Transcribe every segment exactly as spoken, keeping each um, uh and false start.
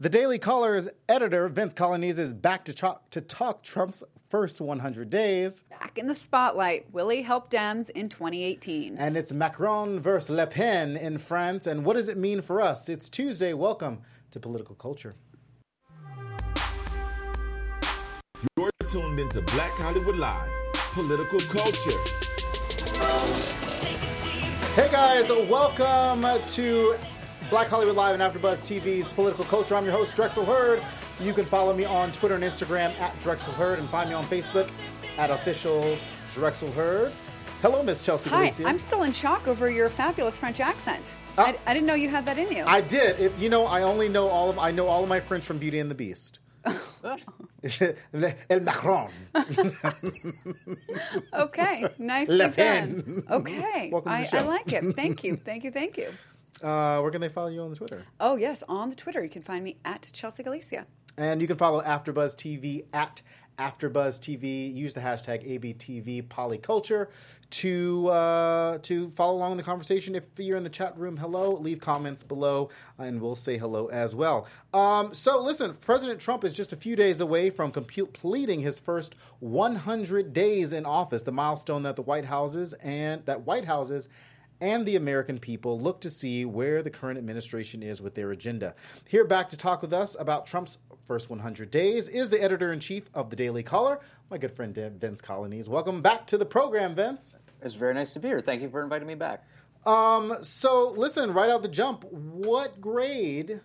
The Daily Caller's editor, Vince Colonese, is back to, cho- to talk Trump's first one hundred days. Back in the spotlight, will he help Dems in twenty eighteen? And it's Macron versus Le Pen in France. And what does it mean for us? It's Tuesday. Welcome to Political Culture. You're tuned into Black Hollywood Live, Political Culture. Hey guys, welcome to Black Hollywood Live and AfterBuzz T V's Political Culture. I'm your host, Drexel Hurd. You can follow me on Twitter and Instagram at Drexel Hurd and find me on Facebook at official Drexel Hurd. Hello, Miss Chelsea Hi, Galicia. I'm still in shock over your fabulous French accent. Uh, I, I didn't know you had that in you. I did. It, you know, I only know all of I know all of my French from Beauty and the Beast. El Macron. Okay, nicely Le done. Pen. Okay, Welcome to I, the show. I like it. Thank you, thank you, thank you. Uh, where can they follow you on the Twitter? Oh yes, on the Twitter you can find me at Chelsea Galicia. And you can follow AfterBuzz T V at AfterBuzz T V. Use the hashtag A B T V Polyculture to uh, to follow along in the conversation. If you're in the chat room, hello. Leave comments below, and we'll say hello as well. Um, so listen, President Trump is just a few days away from completing his first one hundred days in office, the milestone that the White Houses and that White Houses and the American people look to see where the current administration is with their agenda. Here back to talk with us about Trump's first one hundred days is the editor-in-chief of the Daily Caller, my good friend Vince Colonese. Welcome back to the program, Vince. It's very nice to be here. Thank you for inviting me back. Um, so, listen, right out the jump, what grade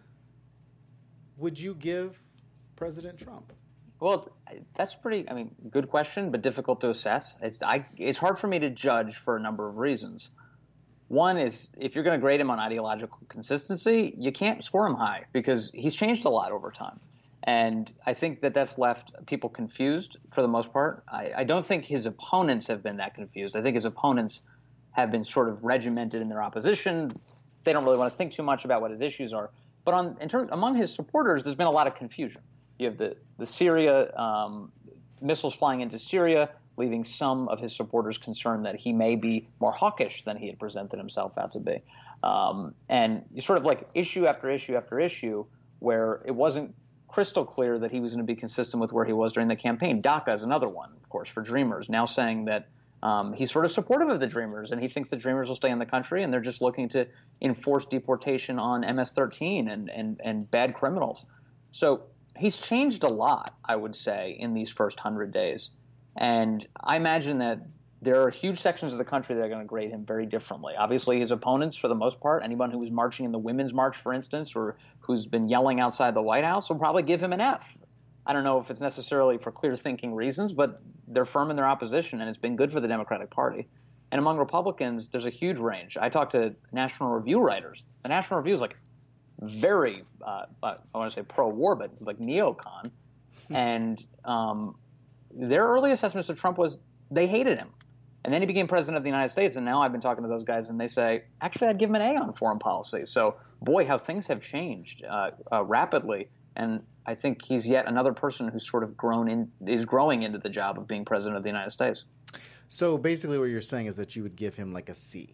would you give President Trump? Well, that's pretty, I mean, good question, but difficult to assess. It's, I, it's hard for me to judge for a number of reasons. One is, if you're going to grade him on ideological consistency, you can't score him high because he's changed a lot over time. And I think that that's left people confused for the most part. I, I don't think his opponents have been that confused. I think his opponents have been sort of regimented in their opposition. They don't really want to think too much about what his issues are. But on, in terms, among his supporters, there's been a lot of confusion. You have the, the Syria um, missiles flying into Syria, leaving some of his supporters concerned that he may be more hawkish than he had presented himself out to be. Um, and you sort of like issue after issue after issue where it wasn't crystal clear that he was going to be consistent with where he was during the campaign. DACA is another one, of course, for Dreamers, now saying that um, he's sort of supportive of the Dreamers and he thinks the Dreamers will stay in the country and they're just looking to enforce deportation on M S thirteen and, and, and bad criminals. So he's changed a lot, I would say, in these first hundred days. And I imagine that there are huge sections of the country that are going to grade him very differently. Obviously, his opponents, for the most part, anyone who was marching in the Women's March, for instance, or who's been yelling outside the White House will probably give him an F. I don't know if it's necessarily for clear-thinking reasons, but they're firm in their opposition, and it's been good for the Democratic Party. And among Republicans, there's a huge range. I talked to National Review writers. The National Review is like very, uh, I want to say pro-war, but like neocon. and um, their early assessments of Trump was they hated him. And then he became president of the United States, and now I've been talking to those guys, and they say, actually, I'd give him an A on foreign policy. So, boy, how things have changed uh, uh, rapidly. And I think he's yet another person who's sort of grown in, is growing into the job of being president of the United States. So, basically what you're saying is that you would give him like a C.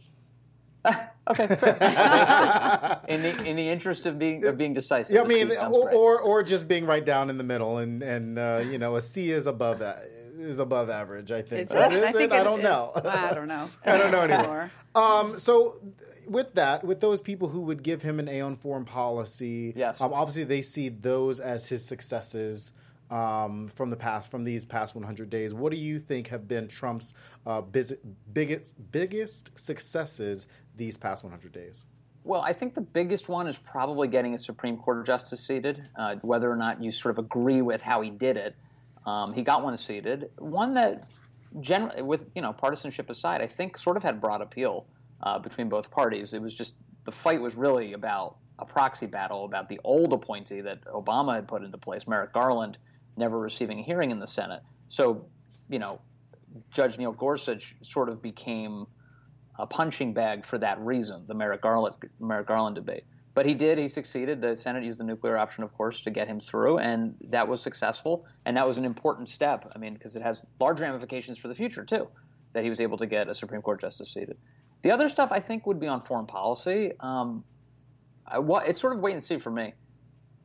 Okay, fair. in the in the interest of being of being decisive. Yeah, I mean, or, or or just being right down in the middle, and and uh, you know, a C is above that. Is above average, I think. Is Is, it? is I think it? it I don't is. know. I don't know. I don't know Sure. anymore. Um, so, with that, with those people who would give him an A on foreign policy, yes. um, obviously they see those as his successes um, from the past, from these past one hundred days. What do you think have been Trump's uh, biz- biggest biggest successes these past one hundred days? Well, I think the biggest one is probably getting a Supreme Court justice seated, uh, whether or not you sort of agree with how he did it. Um, he got one seated, one that, generally, with you know partisanship aside, I think sort of had broad appeal uh, between both parties. It was just the fight was really about a proxy battle about the old appointee that Obama had put into place, Merrick Garland, never receiving a hearing in the Senate. So, you know, Judge Neil Gorsuch sort of became a punching bag for that reason, the Merrick Garland Merrick Garland debate. But he did. He succeeded. The Senate used the nuclear option, of course, to get him through, and that was successful. And that was an important step, I mean, because it has large ramifications for the future, too, that he was able to get a Supreme Court justice seated. The other stuff, I think, would be on foreign policy. Um, I, well, it's sort of wait and see for me.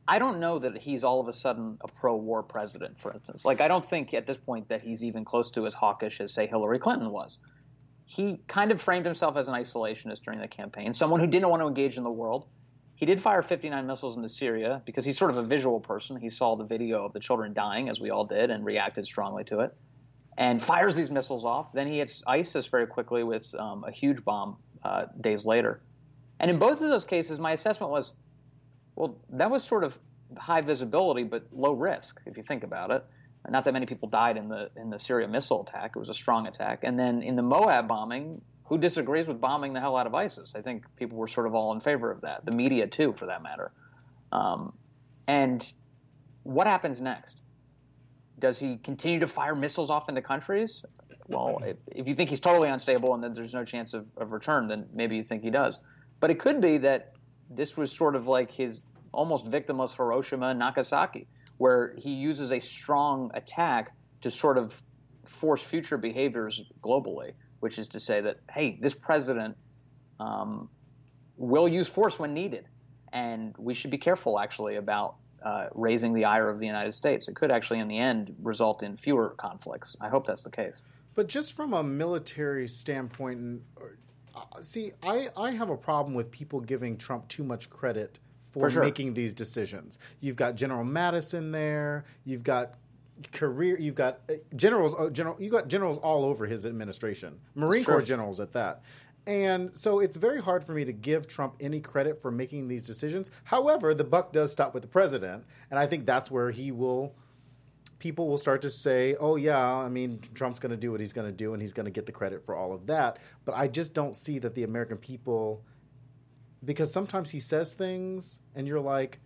I don't know that he's all of a sudden a pro-war president, for instance. Like, I don't think at this point that he's even close to as hawkish as, say, Hillary Clinton was. He kind of framed himself as an isolationist during the campaign, someone who didn't want to engage in the world. He did fire fifty-nine missiles into Syria because he's sort of a visual person. He saw the video of the children dying, as we all did, and reacted strongly to it, and fires these missiles off. Then he hits ISIS very quickly with um, a huge bomb uh, days later. And in both of those cases, my assessment was, well, that was sort of high visibility but low risk, if you think about it. Not that many people died in the in the Syria missile attack. It was a strong attack. And then in the Moab bombing, who disagrees with bombing the hell out of ISIS? I think people were sort of all in favor of that. The media, too, for that matter. Um, and what happens next? Does he continue to fire missiles off into countries? Well, if, if you think he's totally unstable and then there's no chance of, of return, then maybe you think he does. But it could be that this was sort of like his almost victimless Hiroshima and Nagasaki, where he uses a strong attack to sort of force future behaviors globally, which is to say that, hey, this president um, will use force when needed. And we should be careful, actually, about uh, raising the ire of the United States. It could actually, in the end, result in fewer conflicts. I hope that's the case. But just from a military standpoint, and, uh, see, I, I have a problem with people giving Trump too much credit for, for sure. making these decisions. You've got General Mattis in there. You've got career. You've got uh, generals. Uh, general. You got generals all over his administration. Marine sure. Corps generals at that. And so it's very hard for me to give Trump any credit for making these decisions. However, the buck does stop with the president, and I think that's where he will. People will start to say, "Oh yeah, I mean, Trump's going to do what he's going to do, and he's going to get the credit for all of that." But I just don't see that the American people. Because sometimes he says things, and you're like,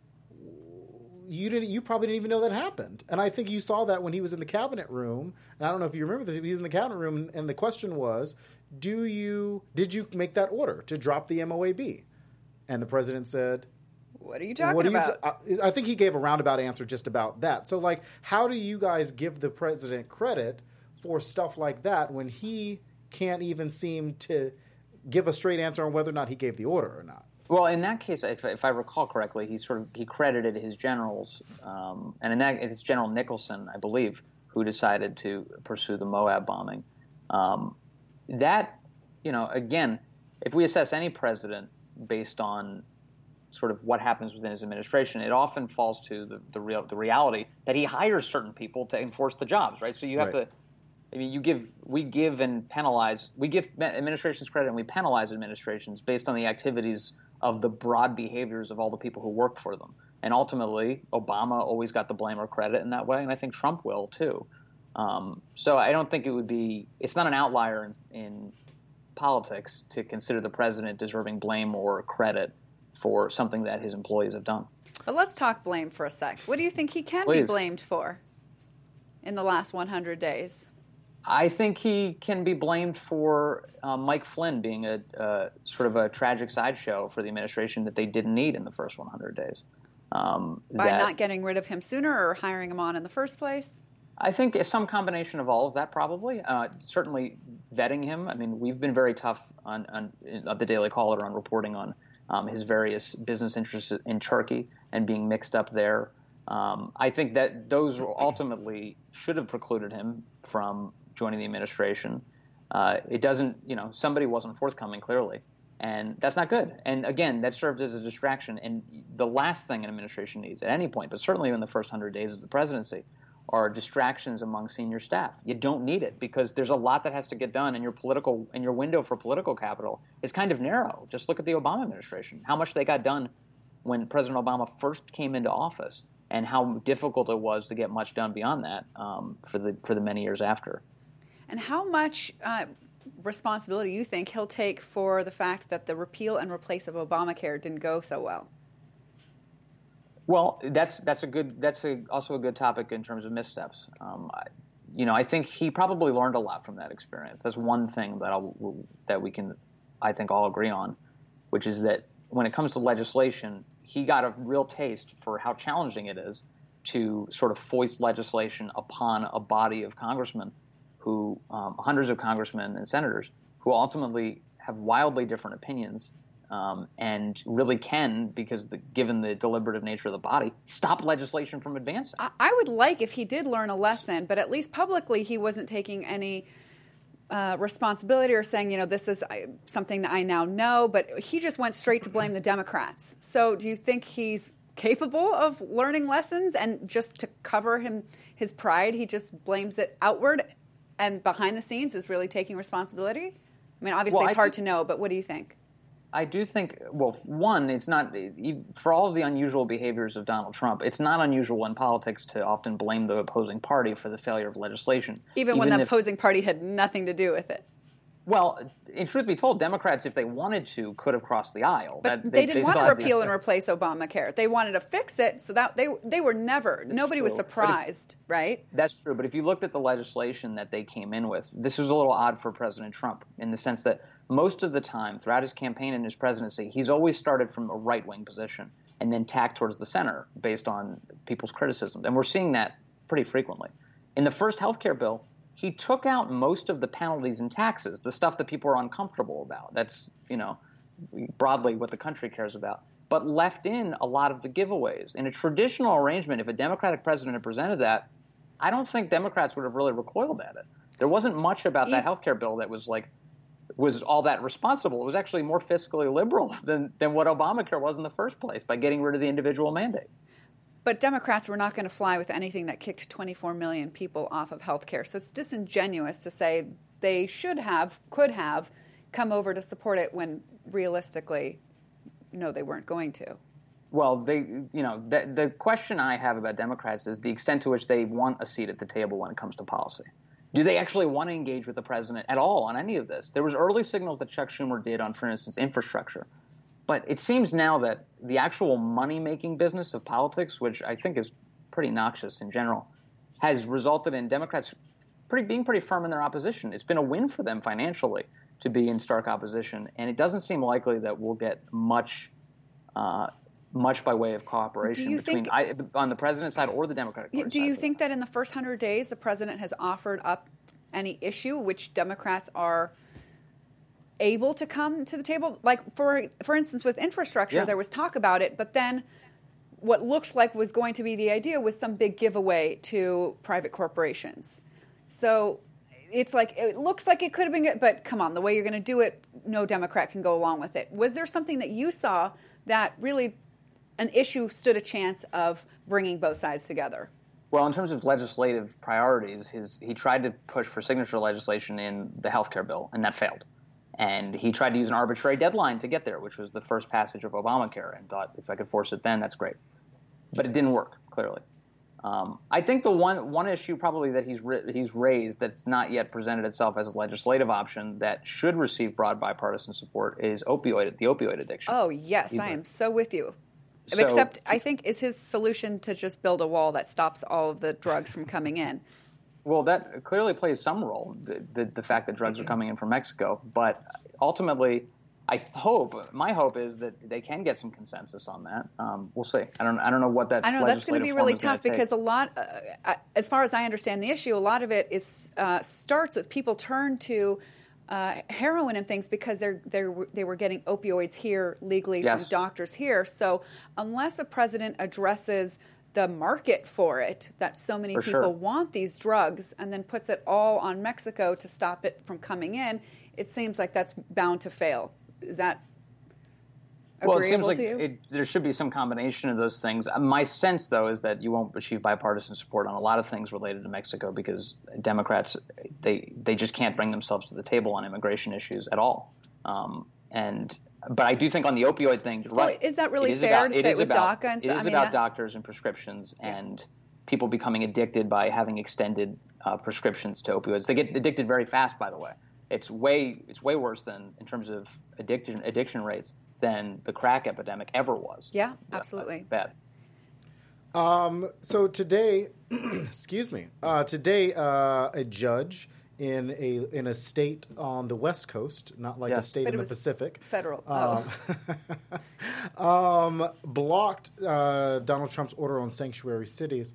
you didn't. You probably didn't even know that happened. And I think you saw that when he was in the cabinet room. And I don't know if you remember this. He was in the cabinet room, and the question was, "Do you did you make that order to drop the M O A B?" And the president said, "What are you talking what are you about?" T- I, I think he gave a roundabout answer just about that. So, like, how do you guys give the president credit for stuff like that when he can't even seem to give a straight answer on whether or not he gave the order or not? Well, in that case, if, if I recall correctly, he sort of he credited his generals, um, and in that it's General Nicholson, I believe, who decided to pursue the Moab bombing. Um, that, you know, again, if we assess any president based on sort of what happens within his administration, it often falls to the the, real, the reality that he hires certain people to enforce the jobs, right? So you have right. to. I mean, you give, we give and penalize, we give administrations credit and we penalize administrations based on the activities of the broad behaviors of all the people who work for them. And ultimately, Obama always got the blame or credit in that way, and I think Trump will too. Um, so I don't think it would be, it's not an outlier in, in politics to consider the president deserving blame or credit for something that his employees have done. But let's talk blame for a sec. What do you think he can Please. be blamed for in the last one hundred days? I think he can be blamed for uh, Mike Flynn being a uh, sort of a tragic sideshow for the administration that they didn't need in the first one hundred days. Um, By that, not getting rid of him sooner or hiring him on in the first place? I think it's some combination of all of that, probably. Uh, certainly vetting him. I mean, we've been very tough on, on, on the Daily Caller on reporting on um, his various business interests in Turkey and being mixed up there. Um, I think that those ultimately should have precluded him from joining the administration. Uh, it doesn't, you know, somebody wasn't forthcoming clearly, and that's not good. And again, that served as a distraction. And the last thing an administration needs at any point, but certainly in the first hundred days of the presidency, are distractions among senior staff. You don't need it because there's a lot that has to get done, and your political and your window for political capital is kind of narrow. Just look at the Obama administration, how much they got done when President Obama first came into office, and how difficult it was to get much done beyond that um, for the for the many years after. And how much uh, responsibility you think he'll take for the fact that the repeal and replace of Obamacare didn't go so well? Well, that's that's a good that's a, also a good topic in terms of missteps. Um, I, you know, I think he probably learned a lot from that experience. That's one thing that I'll, that we can, I think, all agree on, which is that when it comes to legislation, he got a real taste for how challenging it is to sort of foist legislation upon a body of congressmen who, um, hundreds of congressmen and senators, who ultimately have wildly different opinions um, and really can, because the, given the deliberative nature of the body, stop legislation from advancing. I, I would like if he did learn a lesson, but at least publicly he wasn't taking any uh, responsibility or saying, you know, this is I, something that I now know, but he just went straight to blame the Democrats. So do you think he's capable of learning lessons, and just to cover him his pride, he just blames it outward and behind the scenes is really taking responsibility? I mean, obviously well, it's I hard think, to know, but what do you think? I do think, well, one, it's not, for all of the unusual behaviors of Donald Trump, it's not unusual in politics to often blame the opposing party for the failure of legislation. Even, Even when the if, opposing party had nothing to do with it. Well, in truth be told, Democrats, if they wanted to, could have crossed the aisle. But that, they, they didn't they want to repeal the, and replace Obamacare. They wanted to fix it, so that they they were never, nobody true. was surprised, if, right? That's true, but if you looked at the legislation that they came in with, this was a little odd for President Trump in the sense that most of the time throughout his campaign and his presidency, he's always started from a right-wing position and then tacked towards the center based on people's criticism. And we're seeing that pretty frequently. In the first health care bill, he took out most of the penalties and taxes, the stuff that people are uncomfortable about. That's, you know, broadly what the country cares about, but left in a lot of the giveaways. In a traditional arrangement, if a Democratic president had presented that, I don't think Democrats would have really recoiled at it. There wasn't much about that health care bill that was like, was all that responsible. It was actually more fiscally liberal than, than what Obamacare was in the first place by getting rid of the individual mandate. But Democrats were not going to fly with anything that kicked twenty-four million people off of health care. So it's disingenuous to say they should have, could have, come over to support it when realistically, no, they weren't going to. Well, they, you know, the, the question I have about Democrats is the extent to which they want a seat at the table when it comes to policy. Do they actually want to engage with the president at all on any of this? There was early signals that Chuck Schumer did on, for instance, infrastructure. But it seems now that the actual money-making business of politics, which I think is pretty noxious in general, has resulted in Democrats pretty, being pretty firm in their opposition. It's been a win for them financially to be in stark opposition, and it doesn't seem likely that we'll get much uh, much by way of cooperation between think, I, on the president's side or the Democratic Party do you side. think that in the first hundred days the president has offered up any issue which Democrats are able to come to the table? Like, for for instance, with infrastructure, yeah. there was talk about it, but then what looked like was going to be the idea was some big giveaway to private corporations. So it's like, it looks like it could have been good, but come on, the way you're going to do it, no Democrat can go along with it. Was there something that you saw that really an issue stood a chance of bringing both sides together? Well, in terms of legislative priorities, his, he tried to push for signature legislation in the health care bill, and that failed. And he tried to use an arbitrary deadline to get there, which was the first passage of Obamacare, and thought if I could force it then, that's great. But it didn't work, clearly. Um, I think the one one issue probably that he's ri- he's raised that's not yet presented itself as a legislative option that should receive broad bipartisan support is opioid the opioid addiction. Oh, yes, Either. I am so with you. So, Except I think is his solution to just build a wall that stops all of the drugs from coming in. Well, that clearly plays some role, the, the, the fact that drugs are coming in from Mexico. But ultimately, I hope, my hope is that they can get some consensus on that. Um, we'll see. I don't I don't know what that I know that's going to be really tough take. because a lot, uh, as far as I understand the issue, a lot of it is uh, starts with people turn to uh, heroin and things because they're, they're, they were getting opioids here legally yes. from doctors here. So unless a president addresses the market for it, that so many for people sure. want these drugs, and then puts it all on Mexico to stop it from coming in, it seems like that's bound to fail. Is that well, it agreeable seems like to you? It, there should be some combination of those things. My sense, though, is that you won't achieve bipartisan support on a lot of things related to Mexico because Democrats, they they just can't bring themselves to the table on immigration issues at all. Um, and But I do think on the opioid thing, you're well, right. Is that really is fair about, to say it with about, DACA? And it so, is I mean, about that's... doctors and prescriptions yeah. and people becoming addicted by having extended uh, prescriptions to opioids. They get addicted very fast, by the way. It's way it's way worse than in terms of addiction addiction rates than the crack epidemic ever was. Yeah, absolutely. Bad. Um, so today, excuse me, uh, today uh, a judge in a in a state on the West Coast, not like yes. a state but in it the was Pacific, federal, um, oh. um, blocked uh, Donald Trump's order on sanctuary cities.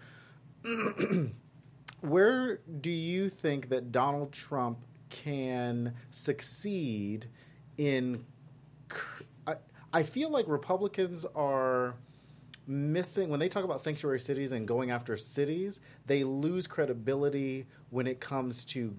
Where do you think that Donald Trump can succeed in? I, I feel like Republicans are missing when they talk about sanctuary cities and going after cities. They lose credibility when it comes to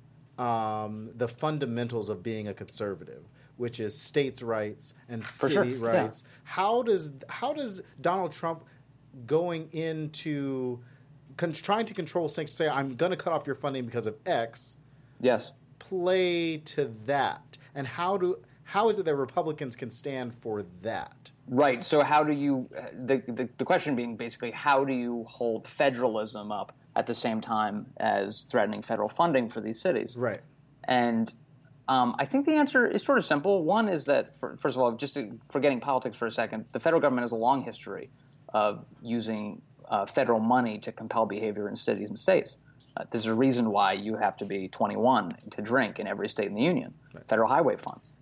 um, the fundamentals of being a conservative, which is states' rights and For city sure. rights. Yeah. How does how does Donald Trump going into con- trying to control sanctuary, say I'm going to cut off your funding because of X, Yes. play to that? And how do how is it that Republicans can stand for that? Right. So how do you the, the the question being basically how do you hold federalism up at the same time as threatening federal funding for these cities? Right. And um, I think the answer is sort of simple. One is that, for, first of all, just to, forgetting politics for a second, the federal government has a long history of using uh, federal money to compel behavior in cities and states. Uh, there's a reason why you have to be twenty-one to drink in every state in the union. Right. Federal highway funds.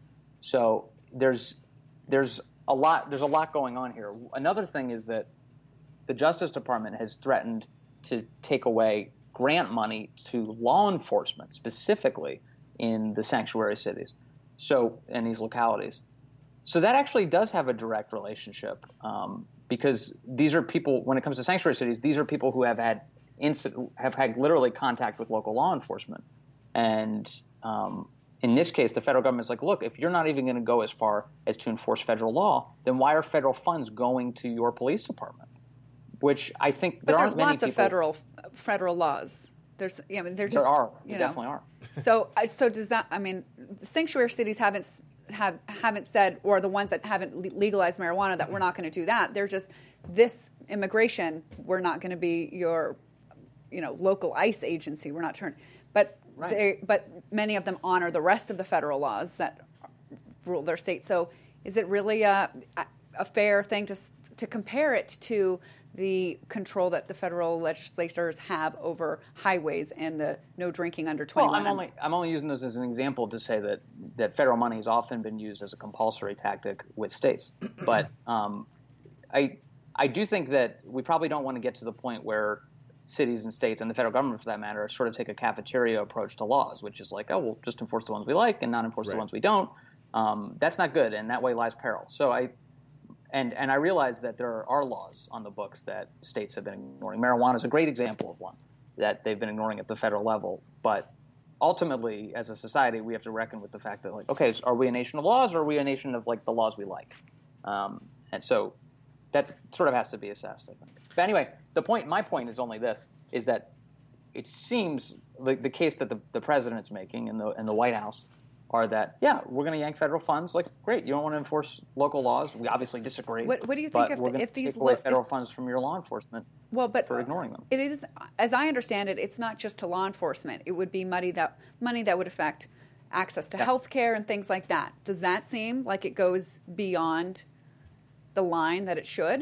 So there's there's a lot there's a lot going on here. Another thing is that the Justice Department has threatened to take away grant money to law enforcement, specifically in the sanctuary cities, so in these localities. So that actually does have a direct relationship, um, because these are people. When it comes to sanctuary cities, these are people who have had incident, have had literally contact with local law enforcement, and um, in this case, the federal government's like, look, if you're not even going to go as far as to enforce federal law, then why are federal funds going to your police department? Which I think there but aren't there's many lots of people, federal federal laws. There's, yeah, I mean, they're just, there are, you there know. definitely are. So, I- so does that? I mean, sanctuary cities haven't s- have haven't said, or the ones that haven't le- legalized marijuana, that we're not going to do that. They're just this immigration. We're not going to be your, you know, local ICE agency. We're not turn, but Right. they, but many of them honor the rest of the federal laws that rule their state. So, is it really a a fair thing to s- to compare it to the control that the federal legislators have over highways and the no drinking under Well, twenty-one? I'm only I'm only using those as an example to say that that federal money has often been used as a compulsory tactic with states. But um, I I do think that we probably don't want to get to the point where cities and states and the federal government, for that matter, sort of take a cafeteria approach to laws, which is like, oh, we'll just enforce the ones we like and not enforce Right. the ones we don't. Um, that's not good, and that way lies peril. So I. And and I realize that there are laws on the books that states have been ignoring. Marijuana is a great example of one that they've been ignoring at the federal level. But ultimately, as a society, we have to reckon with the fact that, like, okay, so are we a nation of laws, or are we a nation of, like, the laws we like? Um, and so that sort of has to be assessed, I think. But anyway, the point, my point is only this, is that it seems like the case that the, the president's making and the, and the White House are that, yeah, we're going to yank federal funds. Like, great, you don't want to enforce local laws. We obviously disagree. What- what do you but think if we're the- gonna if these take away li- federal if- funds from your law enforcement Well, but for ignoring them? It is, as I understand it, it's not just to law enforcement. It would be money that money that would affect access to Yes. health care and things like that. Does that seem like it goes beyond the line that it should?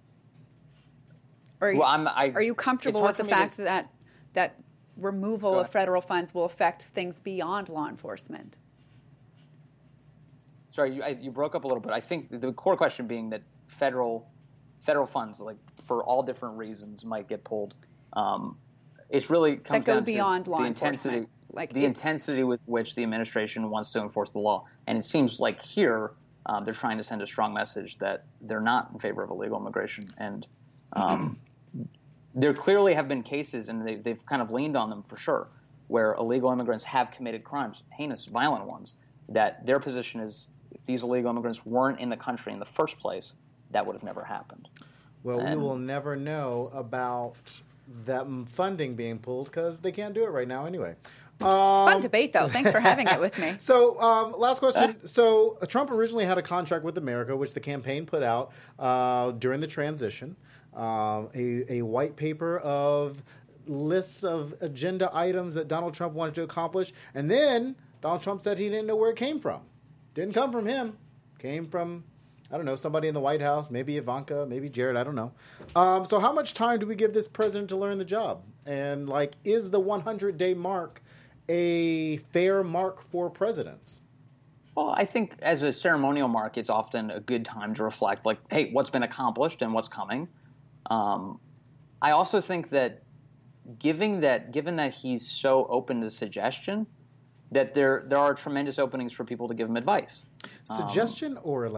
Or are you, Well, I'm- I- are you it's comfortable hard with the for me to- fact that that removal Go of ahead. federal funds will affect things beyond law enforcement? Sorry, you, I, you broke up a little bit. I think the core question being that federal federal funds, like, for all different reasons, might get pulled. Um, it's really comes That go down beyond to law the enforcement. intensity, Like the it- intensity with which the administration wants to enforce the law. And it seems like here um, they're trying to send a strong message that they're not in favor of illegal immigration. And um, there clearly have been cases, and they, they've kind of leaned on them for sure, where illegal immigrants have committed crimes, heinous, violent ones, that their position is, if these illegal immigrants weren't in the country in the first place, that would have never happened. Well, we And- will never know about that funding being pulled because they can't do it right now anyway. It's a fun debate, though. Thanks for having it with me. So, um, last question. So, uh, Trump originally had a contract with America, which the campaign put out uh, during the transition, um, a, a white paper of lists of agenda items that Donald Trump wanted to accomplish. And then Donald Trump said he didn't know where it came from. Didn't come from him. Came from, I don't know, somebody in the White House, maybe Ivanka, maybe Jared, I don't know. Um, so how much time do we give this president to learn the job? And, like, is the hundred-day mark a fair mark for presidents? Well, I think as a ceremonial mark, it's often a good time to reflect, like, hey, what's been accomplished and what's coming. Um, I also think that given that given that he's so open to suggestion, that there there are tremendous openings for people to give him advice. Suggestion or, like,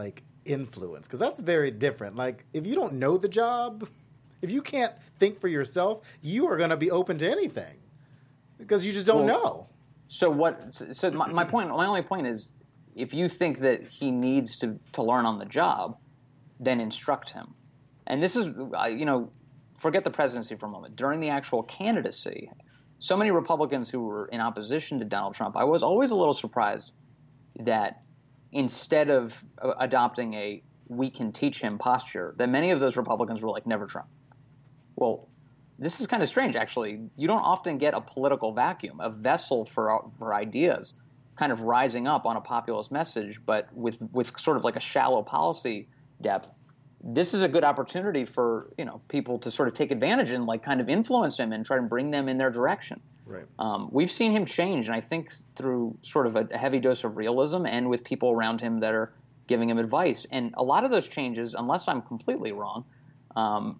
influence? Because that's very different. Like, if you don't know the job, if you can't think for yourself, you are going to be open to anything because you just don't well, know. So what? So my, my point, my only point is, if you think that he needs to, to learn on the job, then instruct him. And this is, uh, you know, forget the presidency for a moment. During the actual candidacy, so many Republicans who were in opposition to Donald Trump, I was always a little surprised that instead of uh, adopting a we can teach him posture, that many of those Republicans were like, never Trump. Well, this is kind of strange, actually. You don't often get a political vacuum, a vessel for for ideas kind of rising up on a populist message, but with, with sort of like a shallow policy depth. This is a good opportunity for, you know, people to sort of take advantage and like kind of influence him and try to bring them in their direction. Right. Um, we've seen him change, and I think through sort of a, a heavy dose of realism and with people around him that are giving him advice. And a lot of those changes, unless I'm completely wrong, um,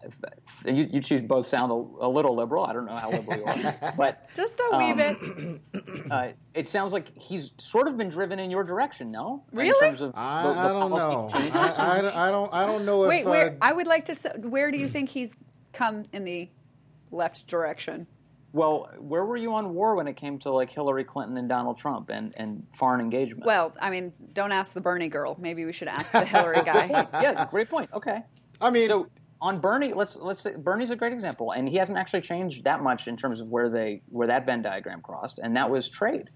You, you two both sound a, a little liberal. I don't know how liberal you are, but just a wee um, bit. Uh, it sounds like he's sort of been driven in your direction. No, really? In terms of I, the, the I don't know. I, I, I don't. I don't know if. Wait, where? Uh, I would like to. Where do you think he's come in the left direction? Well, where were you on war when it came to like Hillary Clinton and Donald Trump and, and foreign engagement? Well, I mean, don't ask the Bernie girl. Maybe we should ask the Hillary guy. Yeah, great point. Okay. I mean, so. On Bernie, let's let's say Bernie's a great example, and he hasn't actually changed that much in terms of where they where that Venn diagram crossed, and that was trade.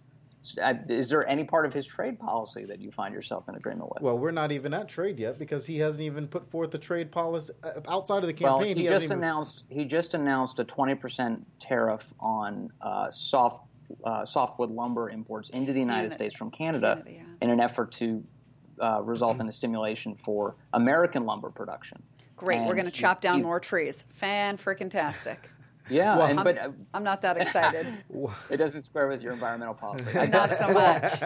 Is there any part of his trade policy that you find yourself in agreement with? Well, we're not even at trade yet because he hasn't even put forth the trade policy outside of the campaign. Well, he, he just even... announced he just announced a twenty percent tariff on uh, soft uh, softwood lumber imports into the United Canada. States from Canada, Canada, yeah. in an effort to uh, result in a stimulation for American lumber production. Great, and we're going to chop down he's, more trees. Fan-frickin-tastic. Yeah, well, and, I'm, but uh, I'm not that excited. It doesn't square with your environmental policy. Not so much.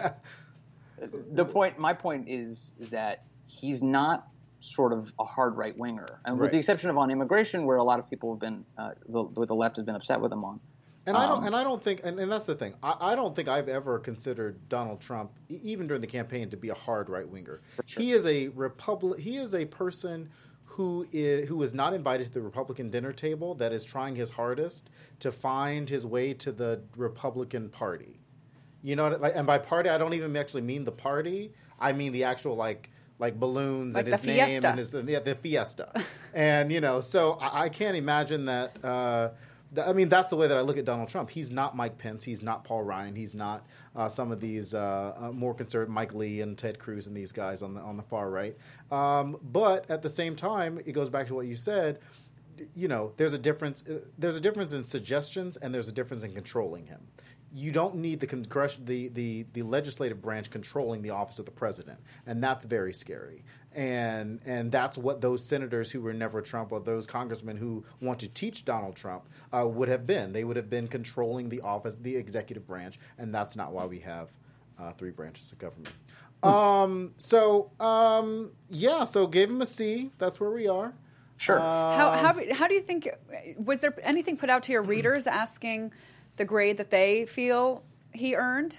The point, my point is that he's not sort of a hard right winger, and with right. the exception of on immigration, where a lot of people have been, uh, the, where the left has been upset with him on. And um, I don't, and I don't think, and, and that's the thing. I, I don't think I've ever considered Donald Trump, e- even during the campaign, to be a hard right winger. Sure. He is a republic. He is a person who is who is not invited to the Republican dinner table, that is trying his hardest to find his way to the Republican Party. You know, like, and by party, I don't even actually mean the party. I mean the actual like like balloons Like and his the name fiesta. and his yeah, the fiesta. And you know, so I, I can't imagine that. Uh, th- I mean, that's the way that I look at Donald Trump. He's not Mike Pence. He's not Paul Ryan. He's not uh, some of these uh, uh, more conservative Mike Lee and Ted Cruz and these guys on the on the far right. Um, but at the same time, it goes back to what you said. You know, there's a difference. Uh, there's a difference in suggestions, and there's a difference in controlling him. You don't need the congress, the, the the legislative branch controlling the office of the president, and that's very scary. And and that's what those senators who were never Trump, or those congressmen who want to teach Donald Trump, uh, would have been. They would have been controlling the office, the executive branch, and that's not why we have uh, three branches of government. Um, so um, yeah, so gave him a C. That's where we are. Sure. Uh, How, how how do you think? Was there anything put out to your readers asking the grade that they feel he earned?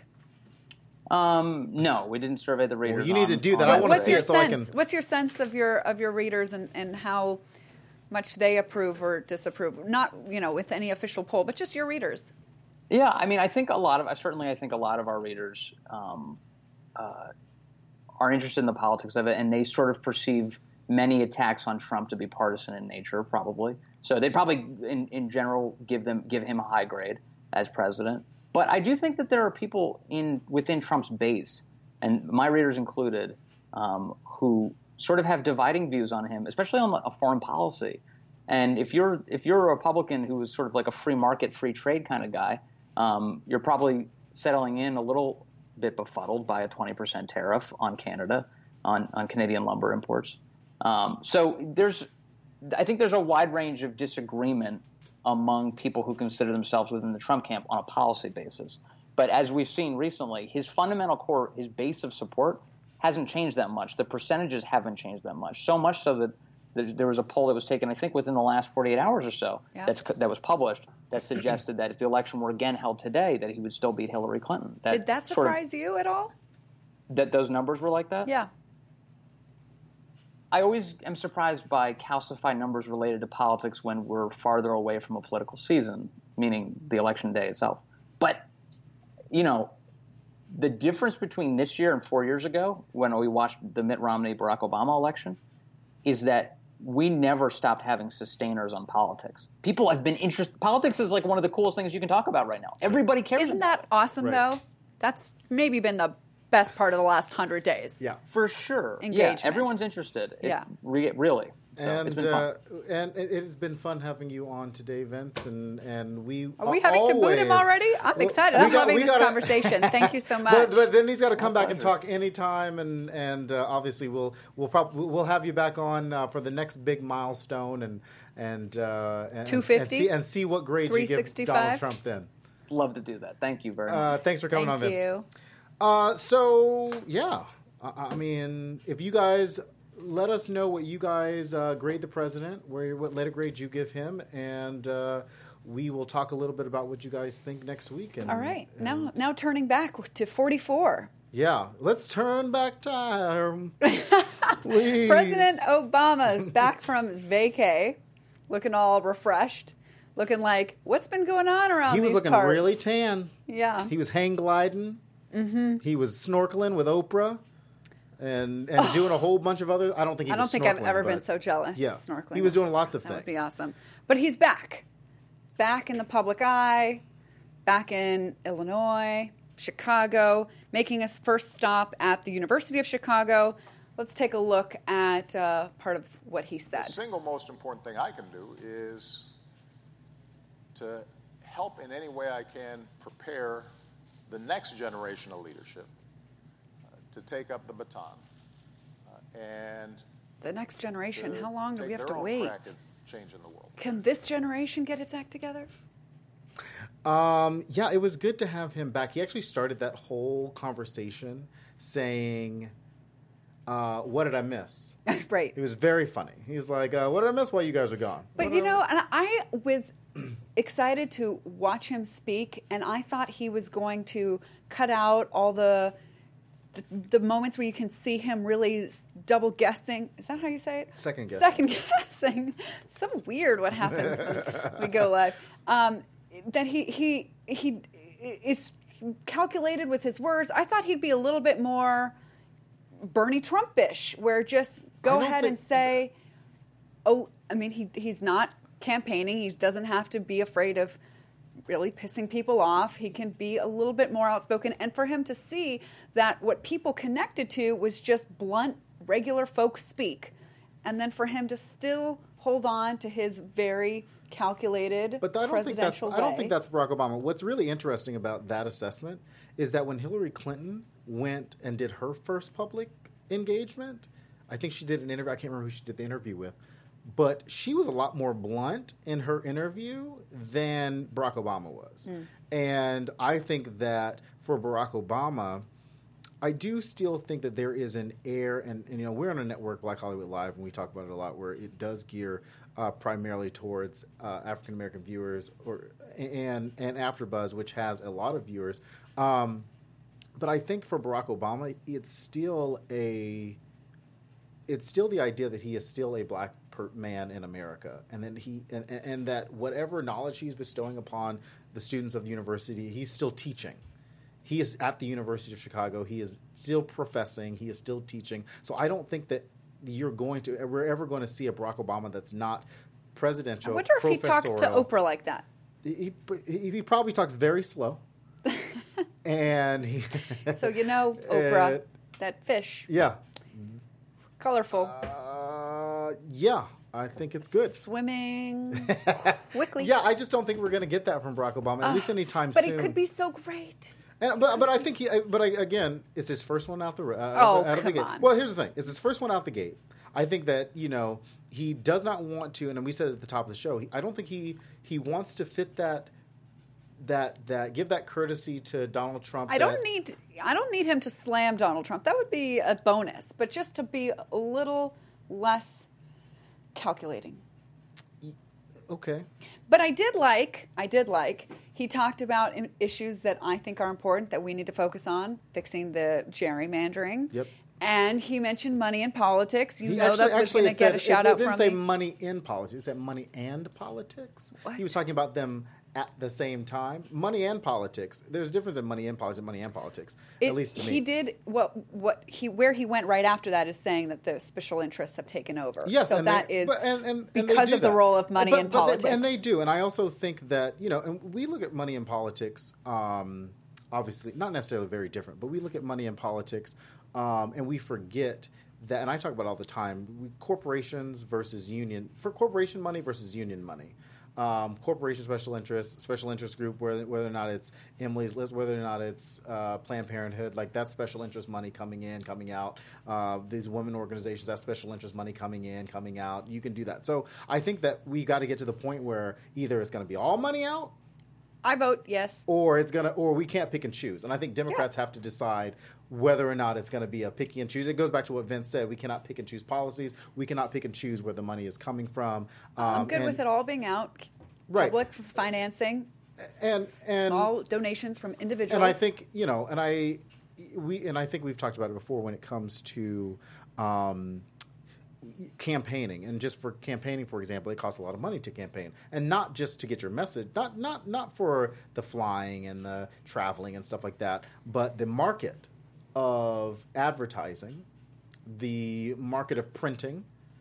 Um, no, we didn't survey the readers. you need on- to do that. on- I wanna What's see your it so I sense? can- What's your sense of your of your readers and, and how much they approve or disapprove? Not you know with any official poll, but just your readers. Yeah, I mean, I think a lot of certainly, I think a lot of our readers um, uh, are interested in the politics of it, and they sort of perceive many attacks on Trump to be partisan in nature, probably. So they probably, in, in general, give them give him a high grade as president. But I do think that there are people in within Trump's base, and my readers included, um, who sort of have dividing views on him, especially on a foreign policy. And if you're if you're a Republican who is sort of like a free market, free trade kind of guy, um, you're probably settling in a little bit befuddled by a twenty percent tariff on Canada, on, on Canadian lumber imports. Um, so there's, I think there's a wide range of disagreement among people who consider themselves within the Trump camp on a policy basis. But as we've seen recently, his fundamental core, his base of support hasn't changed that much. The percentages haven't changed that much. So much so that there was a poll that was taken, I think, within the last forty-eight hours or so, Yeah. that's, that was published, that suggested that if the election were again held today, that he would still beat Hillary Clinton. That Did that sort of- surprise you at all? that those numbers were like that? Yeah. I always am surprised by calcified numbers related to politics when we're farther away from a political season, meaning the election day itself. But, you know, the difference between this year and four years ago, when we watched the Mitt Romney-Barack Obama election, is that we never stopped having sustainers on politics. People have been interested. Politics is like one of the coolest things you can talk about right now. Everybody cares Isn't about that it. awesome, Right. though? That's maybe been the best part of the last hundred days. Yeah. For sure. Engagement. Yeah, everyone's interested. It, Yeah. Re- really. So and it's been fun. uh, and it, it has been fun having you on today, Vince. And and we Are we having to boot him always- already? I'm Well, excited. we I'm got- loving we this gotta- conversation. Thank you so much. But, but then he's got to come My back and pleasure. talk anytime, and and uh, obviously we'll we'll probably we'll have you back on uh, for the next big milestone, and and uh, and, two fifty? and see, and see what grade you give Donald three sixty-five? Trump then. Love to do that. Thank you very much. Uh, thanks for coming Thank on, Vince. you. Uh, so yeah, I, I mean, if you guys let us know what you guys uh, grade the president, where what letter grade you give him, and uh, we will talk a little bit about what you guys think next week. And, All right. and- Now, now turning back to forty-four. yeah, let's turn back time. Please. President Obama is back from his vacay, looking all refreshed, looking like, what's been going on around He was these looking parts? really tan. Yeah. He was hang gliding. Mm-hmm. He was snorkeling with Oprah, and and doing a whole bunch of other. I don't think he I don't was think I've snorkeling, ever been but- so jealous. Yeah, Snorkeling. he was doing lots of That things. would be awesome. But he's back. Back in the public eye, back in Illinois, Chicago, making his first stop at the University of Chicago. Let's take a look at uh, part of what he said. The single most important thing I can do is to help in any way I can prepare the next generation of leadership uh, to take up the baton uh, and The next generation, to how long do take we have their to own wait? crack at changing the world. Can this generation get its act together? Um, yeah, it was good to have him back. He actually started that whole conversation saying, uh, "What did I miss?" Right. It was very funny. He was like, uh, "What did I miss while you guys were gone?" But What you did I- know, and I was excited to watch him speak, and I thought he was going to cut out all the the, the moments where you can see him really s- double guessing. Is that how you say it? Second guessing. Second guessing. So weird what happens when we go live. Um, that he he he is calculated with his words. I thought he'd be a little bit more Bernie Trump-ish, where just I go don't ahead think- and say, oh, I mean, he he's not campaigning. He doesn't have to be afraid of really pissing people off. He can be a little bit more outspoken. And for him to see that what people connected to was just blunt, regular folk speak, and then for him to still hold on to his very calculated But I don't think that's presidential I don't way. think that's Barack Obama. What's really interesting about that assessment is that when Hillary Clinton went and did her first public engagement, I think she did an interview. I can't remember who she did the interview with, but she was a lot more blunt in her interview than Barack Obama was. Mm. And I think that for Barack Obama, I do still think that there is an air, and, and you know, we're on a network, Black Hollywood Live, and we talk about it a lot, where it does gear uh, primarily towards uh, African American viewers, or and and AfterBuzz, which has a lot of viewers. Um, but I think for Barack Obama, it's still a, it's still the idea that he is still a black per man in America, and then he and, and, and that whatever knowledge he's bestowing upon the students of the university, he's still teaching. He is at the University of Chicago. He is still professing. He is still teaching. So I don't think that you're going to we're ever going to see a Barack Obama that's not presidential. I wonder if he talks to professorial. Oprah like that. He, he, he probably talks very slow, and he. So you know, Oprah, Uh, that fish, yeah, colorful, uh, yeah. I think it's good. swimming, quickly. Yeah, I just don't think we're going to get that from Barack Obama at least anytime But soon. it could be so great. And, but but I think he. But I, again, it's his first one out the out, Oh, out of the come gate. on. Well, here's the thing: it's his first one out the gate. I think that you know he does not want to, and we said at the top of the show. He, I don't think he he wants to fit that that that give that courtesy to Donald Trump. I that- don't need. I don't need him to slam Donald Trump. That would be a bonus. But just to be a little less calculating. Okay. But I did like, I did like, he talked about i- issues that I think are important that we need to focus on, fixing the gerrymandering. Yep. And he mentioned money in politics. You He know actually, that was actually going to it get a said- shout it, out it didn't from say me. money in politics. It said money and politics. What? He was talking about them at the same time. Money and politics. There's a difference in money in politics and money and politics, It- at least to me. He did what what he where he went right after that is saying that the special interests have taken over. Yes, so and that they, is but- and, and, and they because do of the that. role of money But- in but they- politics. and they do. And I also think that, you know, and we look at money in politics, um, obviously, not necessarily very different, but we look at money in politics um, and we forget that, and I talk about it all the time, we, corporations versus union, for corporation money versus union money. Um, corporation special interest, special interest group, whether, whether or not it's Emily's List, whether or not it's uh, Planned Parenthood, like that special interest money coming in, coming out. Uh, these women organizations, that special interest money coming in, coming out. You can do that. So I think that we got to get to the point where either it's going to be all money out, I vote yes. or it's gonna, or we can't pick and choose. And I think Democrats yeah. have to decide whether or not it's going to be a picky and choose. It goes back to what Vince said. We cannot pick and choose policies. We cannot pick and choose where the money is coming from. Um, I'm good and, with it all being out. Right. Public financing, and and small donations from individuals. And I think you know, and I we and I think we've talked about it before when it comes to. Um, campaigning, and just for campaigning, for example, it costs a lot of money to campaign, and not just to get your message, not not not for the flying and the traveling and stuff like that, but the market of advertising, the market of printing,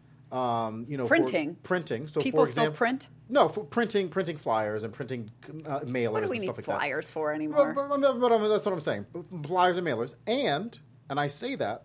um, you know, printing, for, printing. So people for example, still print. No, for printing, printing flyers and printing uh, mailers. What do we and need stuff like flyers that. for anymore? But, but, but, but I mean, that's what I'm saying. Flyers and mailers, and and I say that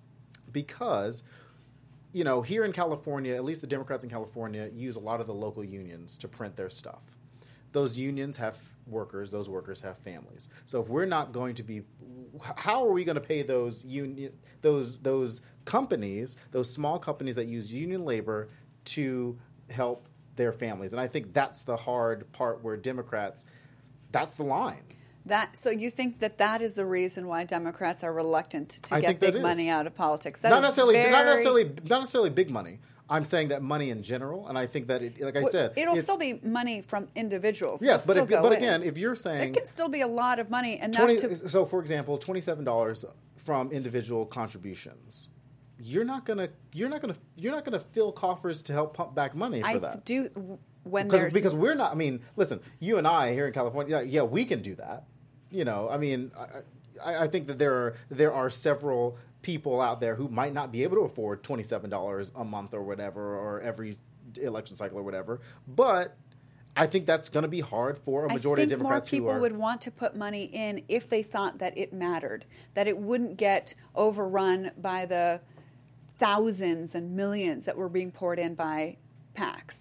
because. You know, here in California, at least the Democrats in California use a lot of the local unions to print their stuff. Those unions have workers. Those workers have families. So if we're not going to be, how are we going to pay those union, those those companies, those small companies that use union labor to help their families? And I think that's the hard part where Democrats, that's the line. That so you think that that is the reason why Democrats are reluctant to I get think big money out of politics? That not is necessarily, very, not necessarily, not necessarily big money. I'm saying that money in general, and I think that, it, like I well, said, it'll it's, still be money from individuals. Yes, It'll but if, still but go again, in. if you're saying it can still be a lot of money enough twenty, to. So, for example, twenty-seven dollars from individual contributions. You're not gonna, you're not gonna, you're not gonna fill coffers to help pump back money for I that. do when because there's because we're not. I mean, listen, you and I here in California, yeah, yeah we can do that. You know, I mean, I, I think that there are there are several people out there who might not be able to afford twenty-seven dollars a month or whatever, or every election cycle or whatever. But I think that's going to be hard for a majority I think of Democrats more people who are. would want to put money in if they thought that it mattered, that it wouldn't get overrun by the thousands and millions that were being poured in by PACs.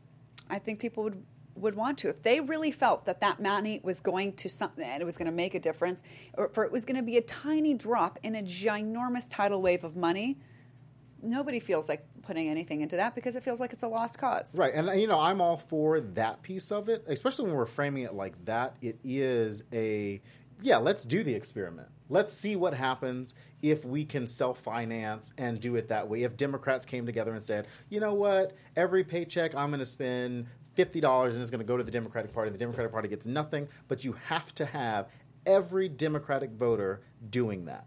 I think people would would want to. If they really felt that that money was going to something, and it was going to make a difference, or for it was going to be a tiny drop in a ginormous tidal wave of money, nobody feels like putting anything into that because it feels like it's a lost cause. Right. And, you know, I'm all for that piece of it, especially when we're framing it like that. It is a, yeah, let's do the experiment. Let's see what happens if we can self-finance and do it that way. If Democrats came together and said, you know what, every paycheck I'm going to spend fifty dollars and it's going to go to the Democratic Party. The Democratic Party gets nothing, but you have to have every Democratic voter doing that.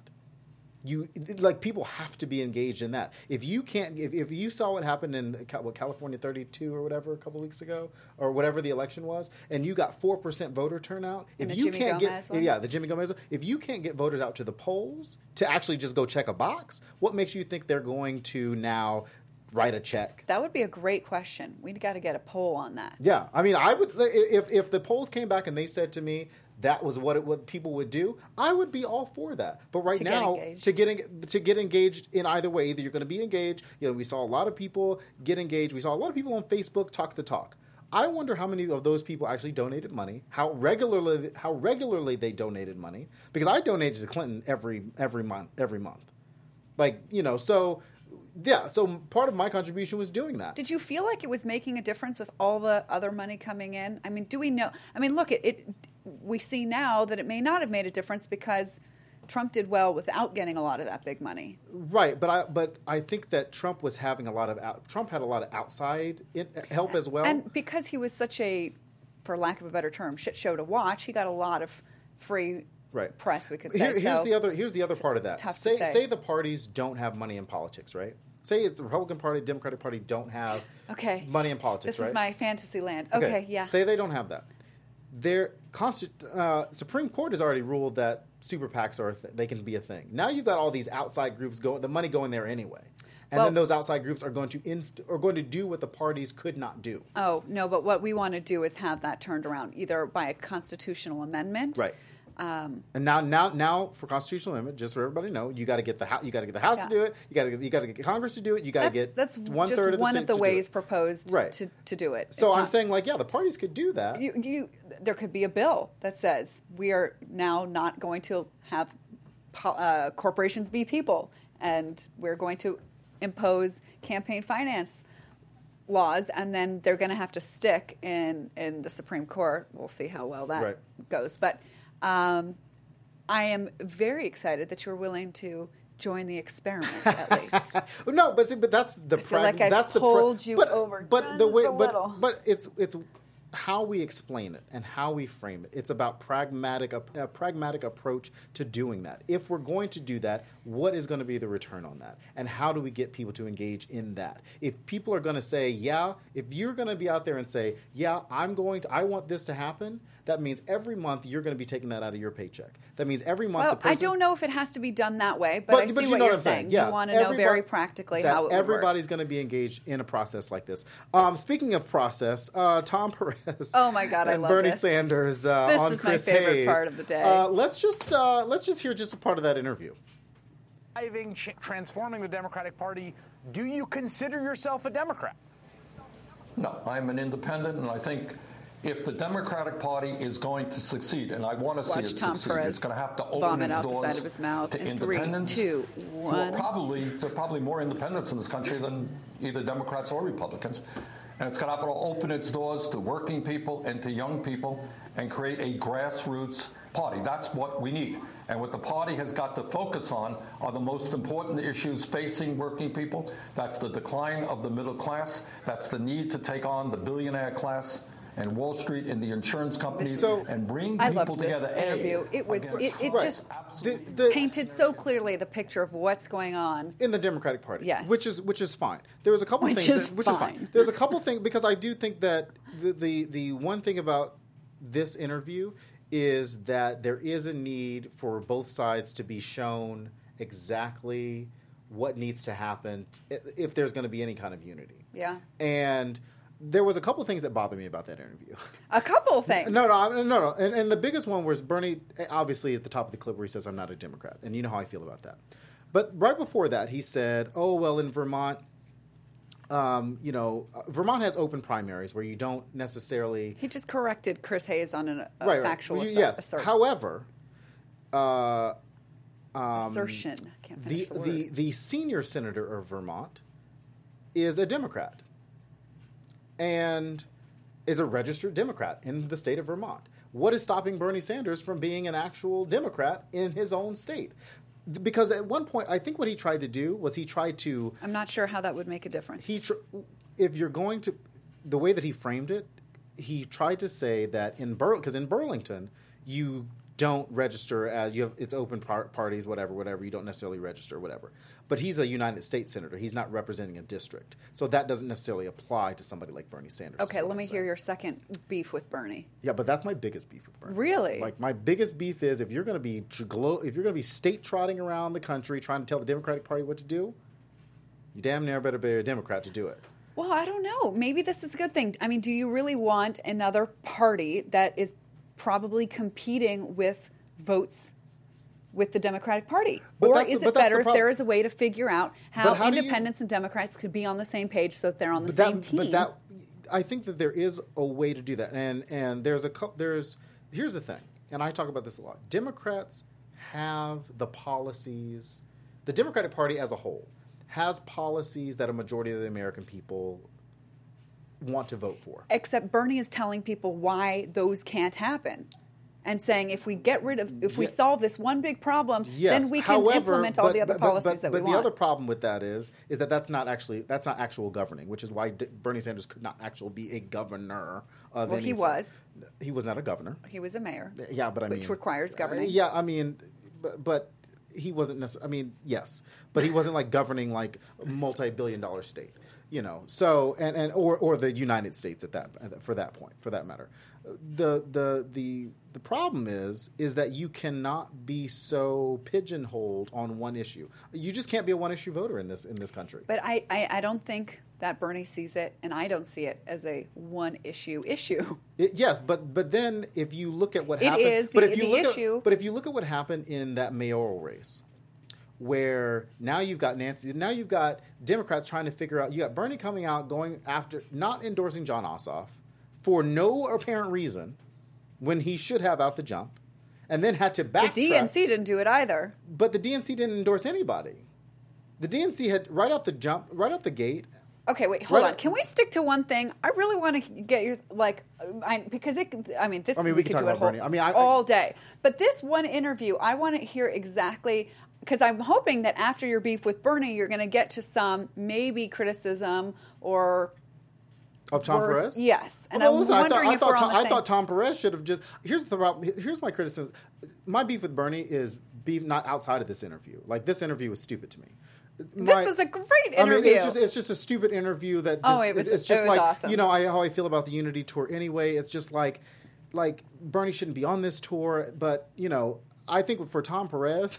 You like people have to be engaged in that. If you can't, if, if you saw what happened in what, California thirty-two or whatever a couple weeks ago, or whatever the election was, and you got four percent voter turnout, if the you Jimmy can't Gomez get, one? yeah, the Jimmy Gomez, one, if you can't get voters out to the polls to actually just go check a box, what makes you think they're going to now write a check? That would be a great question. We'd got to get a poll on that. Yeah, I mean, I would if if the polls came back and they said to me that was what it, what people would do, I would be all for that. But right To get now, engaged. to get to get engaged in either way, either you're going to be engaged. You know, we saw a lot of people get engaged. We saw a lot of people on Facebook talk the talk. I wonder how many of those people actually donated money, how regularly how regularly they donated money, because I donated to Clinton every every month every month, like you know so. Yeah, so part of my contribution was doing that. Did you feel like it was making a difference with all the other money coming in? I mean, do we know? I mean, look, it, it we see now that it may not have made a difference because Trump did well without getting a lot of that big money. Right, but I but I think that Trump was having a lot of out, Trump had a lot of outside in, help as well. And because he was such a, for lack of a better term, shit show to watch, he got a lot of free right. press, we could say. Here, here's so the other. Here's the other part of that. tough to say, say. say the parties don't have money in politics, right? Say the Republican Party, Democratic Party don't have okay. money in politics, This right? is my fantasy land. Okay, okay yeah. Say they don't have that. Their consti- uh, Supreme Court has already ruled that super PACs are a th- they can be a thing. Now you've got all these outside groups going, the money going there anyway, and well, then those outside groups are going to inf- are going to do what the parties could not do. Oh no, but what we want to do is have that turned around either by a constitutional amendment, right? Um, and now, now, now, for constitutional amendment, just so everybody know, you got to get the ho- you got to get the House yeah. to do it. You got to you got to get Congress to do it. You got to get that's one just third of the one states of the to ways do it. proposed right. to, to do it. So it's I'm not, saying, like, yeah, the parties could do that. You, you, there could be a bill that says we are now not going to have po- uh, corporations be people, and we're going to impose campaign finance laws, and then they're going to have to stick in in the Supreme Court. We'll see how well that right. goes, but. Um, I am very excited that you're willing to join the experiment, at least. no, but see, but that's the I feel prag- like I've that's the pulled pra- you but, over But the just way, a but little. but it's it's how we explain it and how we frame it. It's about pragmatic a, a pragmatic approach to doing that. If we're going to do that, what is going to be the return on that, and how do we get people to engage in that? If people are going to say, yeah, if you're going to be out there and say, yeah, I'm going to, I want this to happen. That means every month you're going to be taking that out of your paycheck. That means every month. Well, the person, I don't know if it has to be done that way, but, but I see but you what know you're what I'm saying. saying. Yeah, you want to know very everybody- practically that how it would everybody's work. going to be engaged in a process like this. Um, speaking of process, uh, Tom Perez. Oh my God, I and love Bernie this. Sanders uh, This on is my Chris favorite Hayes. part of the day. Uh, let's just uh, let's just hear just a part of that interview. Driving, ch- transforming the Democratic Party. Do you consider yourself a Democrat? No, I'm an independent, and I think if the Democratic Party is going to succeed, and I want to see Watch it Tom succeed, Perez it's going to have to open vomit its out the doors side of his mouth to in three, independents. two, one. Well, probably there are probably more independents in this country than either Democrats or Republicans, and it's going to have to open its doors to working people and to young people and create a grassroots party. That's what we need. And what the party has got to focus on are the most important issues facing working people. That's the decline of the middle class. That's the need to take on the billionaire class and Wall Street and the insurance companies So, and bring I people loved this together. interview. A, It was against it, it crime. just The- the- painted so clearly the picture of what's going on. in the Democratic Party, Yes. which is which is fine. There was a couple Which things, is that, which is fine. fine. There's a couple things because I do think that the, the the one thing about this interview is that there is a need for both sides to be shown exactly what needs to happen if there's going to be any kind of unity. Yeah. And there was a couple things that bothered me about that interview. A couple of things. No, no, no, no. And, and the biggest one was Bernie, obviously, at the top of the clip where he says, I'm not a Democrat. And you know how I feel about that. But right before that, he said, oh, well, in Vermont, um, you know, uh, Vermont has open primaries where you don't necessarily... He just corrected Chris Hayes on an, a right, right. factual Well, asser- yes. assert- However, uh, assertion. I can't the, finish the, the, word. the senior senator of Vermont is a Democrat and is a registered Democrat in the state of Vermont. What is stopping Bernie Sanders from being an actual Democrat in his own state? Because at one point, I think what he tried to do was he tried to... I'm not sure how that would make a difference. He, tr- if you're going to... The way that he framed it, he tried to say that in Bur- because in Burlington, you don't register as... you have It's open par- parties, whatever, whatever. You don't necessarily register, whatever. But he's a United States senator. He's not representing a district. So that doesn't necessarily apply to somebody like Bernie Sanders. okay, is what let I'm me saying. hear your second beef with Bernie. Yeah, but that's my biggest beef with Bernie. Really? Like my biggest beef is if you're going to be tr- glo- if you're going to be state trotting around the country trying to tell the Democratic Party what to do, you damn near better be a Democrat to do it. Well, I don't know. Maybe this is a good thing. I mean, do you really want another party that is probably competing with votes with the Democratic Party? But or that's is the- it but that's better the if prob- there is a way to figure out how, But how do you- independents and Democrats could be on the same page so that they're on the But same that, team? but that, I think that there is a way to do that, and and there's a cou- there's here's the thing, and I talk about this a lot. Democrats have the policies. The Democratic Party as a whole has policies that a majority of the American people want to vote for. Except Bernie is telling people why those can't happen. and saying if we get rid of, if we Yeah. solve this one big problem, Yes. then we can However, implement all but- the other but- policies but, that but we the want. other problem with that is, is that that's not actually that's not actual governing, which is why D- Bernie Sanders could not actually be a governor of Well, he anything. was. He was not a governor. He was a mayor. Yeah, but I mean, Which requires governing. Uh, yeah, I mean, but, but he wasn't necessarily. I mean, yes, but he wasn't like governing like a multi-billion-dollar state, you know. So and, and or or the United States at that for that point, for that matter. The the the the problem is is that you cannot be so pigeonholed on one issue. You just can't be a one-issue voter in this in this country. But I, I, I don't think that Bernie sees it, and I don't see it as a one-issue issue. It, yes, but but then if you look at what It happened, is but the- if you the look issue. At, but if you look at what happened in that mayoral race, where now you've got Nancy, now you've got Democrats trying to figure out. You got Bernie coming out going after not endorsing John Ossoff for no apparent reason, when he should have out the jump, and then had to backtrack. The D N C didn't do it either. But the D N C didn't endorse anybody. The D N C had right out the jump, right out the gate. Okay, wait, hold Right. on. Can we stick to one thing? I really want to get your like, I, because it. I mean, this. I mean, we we can could talk do it about whole, Bernie. I mean, I- all day. But this one interview, I want to hear exactly, because I'm hoping that after your beef with Bernie, you're going to get to some maybe criticism or Of Tom words. Perez? Yes, and Well, I'm listen, I thought, wondering I if thought, we're Tom, on the I same. thought Tom Perez should have just. Here's the problem. Here's my criticism. My beef with Bernie is beef not outside of this interview. Like this interview was stupid to me. This My- was a great I mean, interview. it's just it's just a stupid interview that Oh, just it was- it's it just was like awesome. you know I, how I feel about the Unity tour anyway. It's just like like Bernie shouldn't be on this tour, but you know I think for Tom Perez,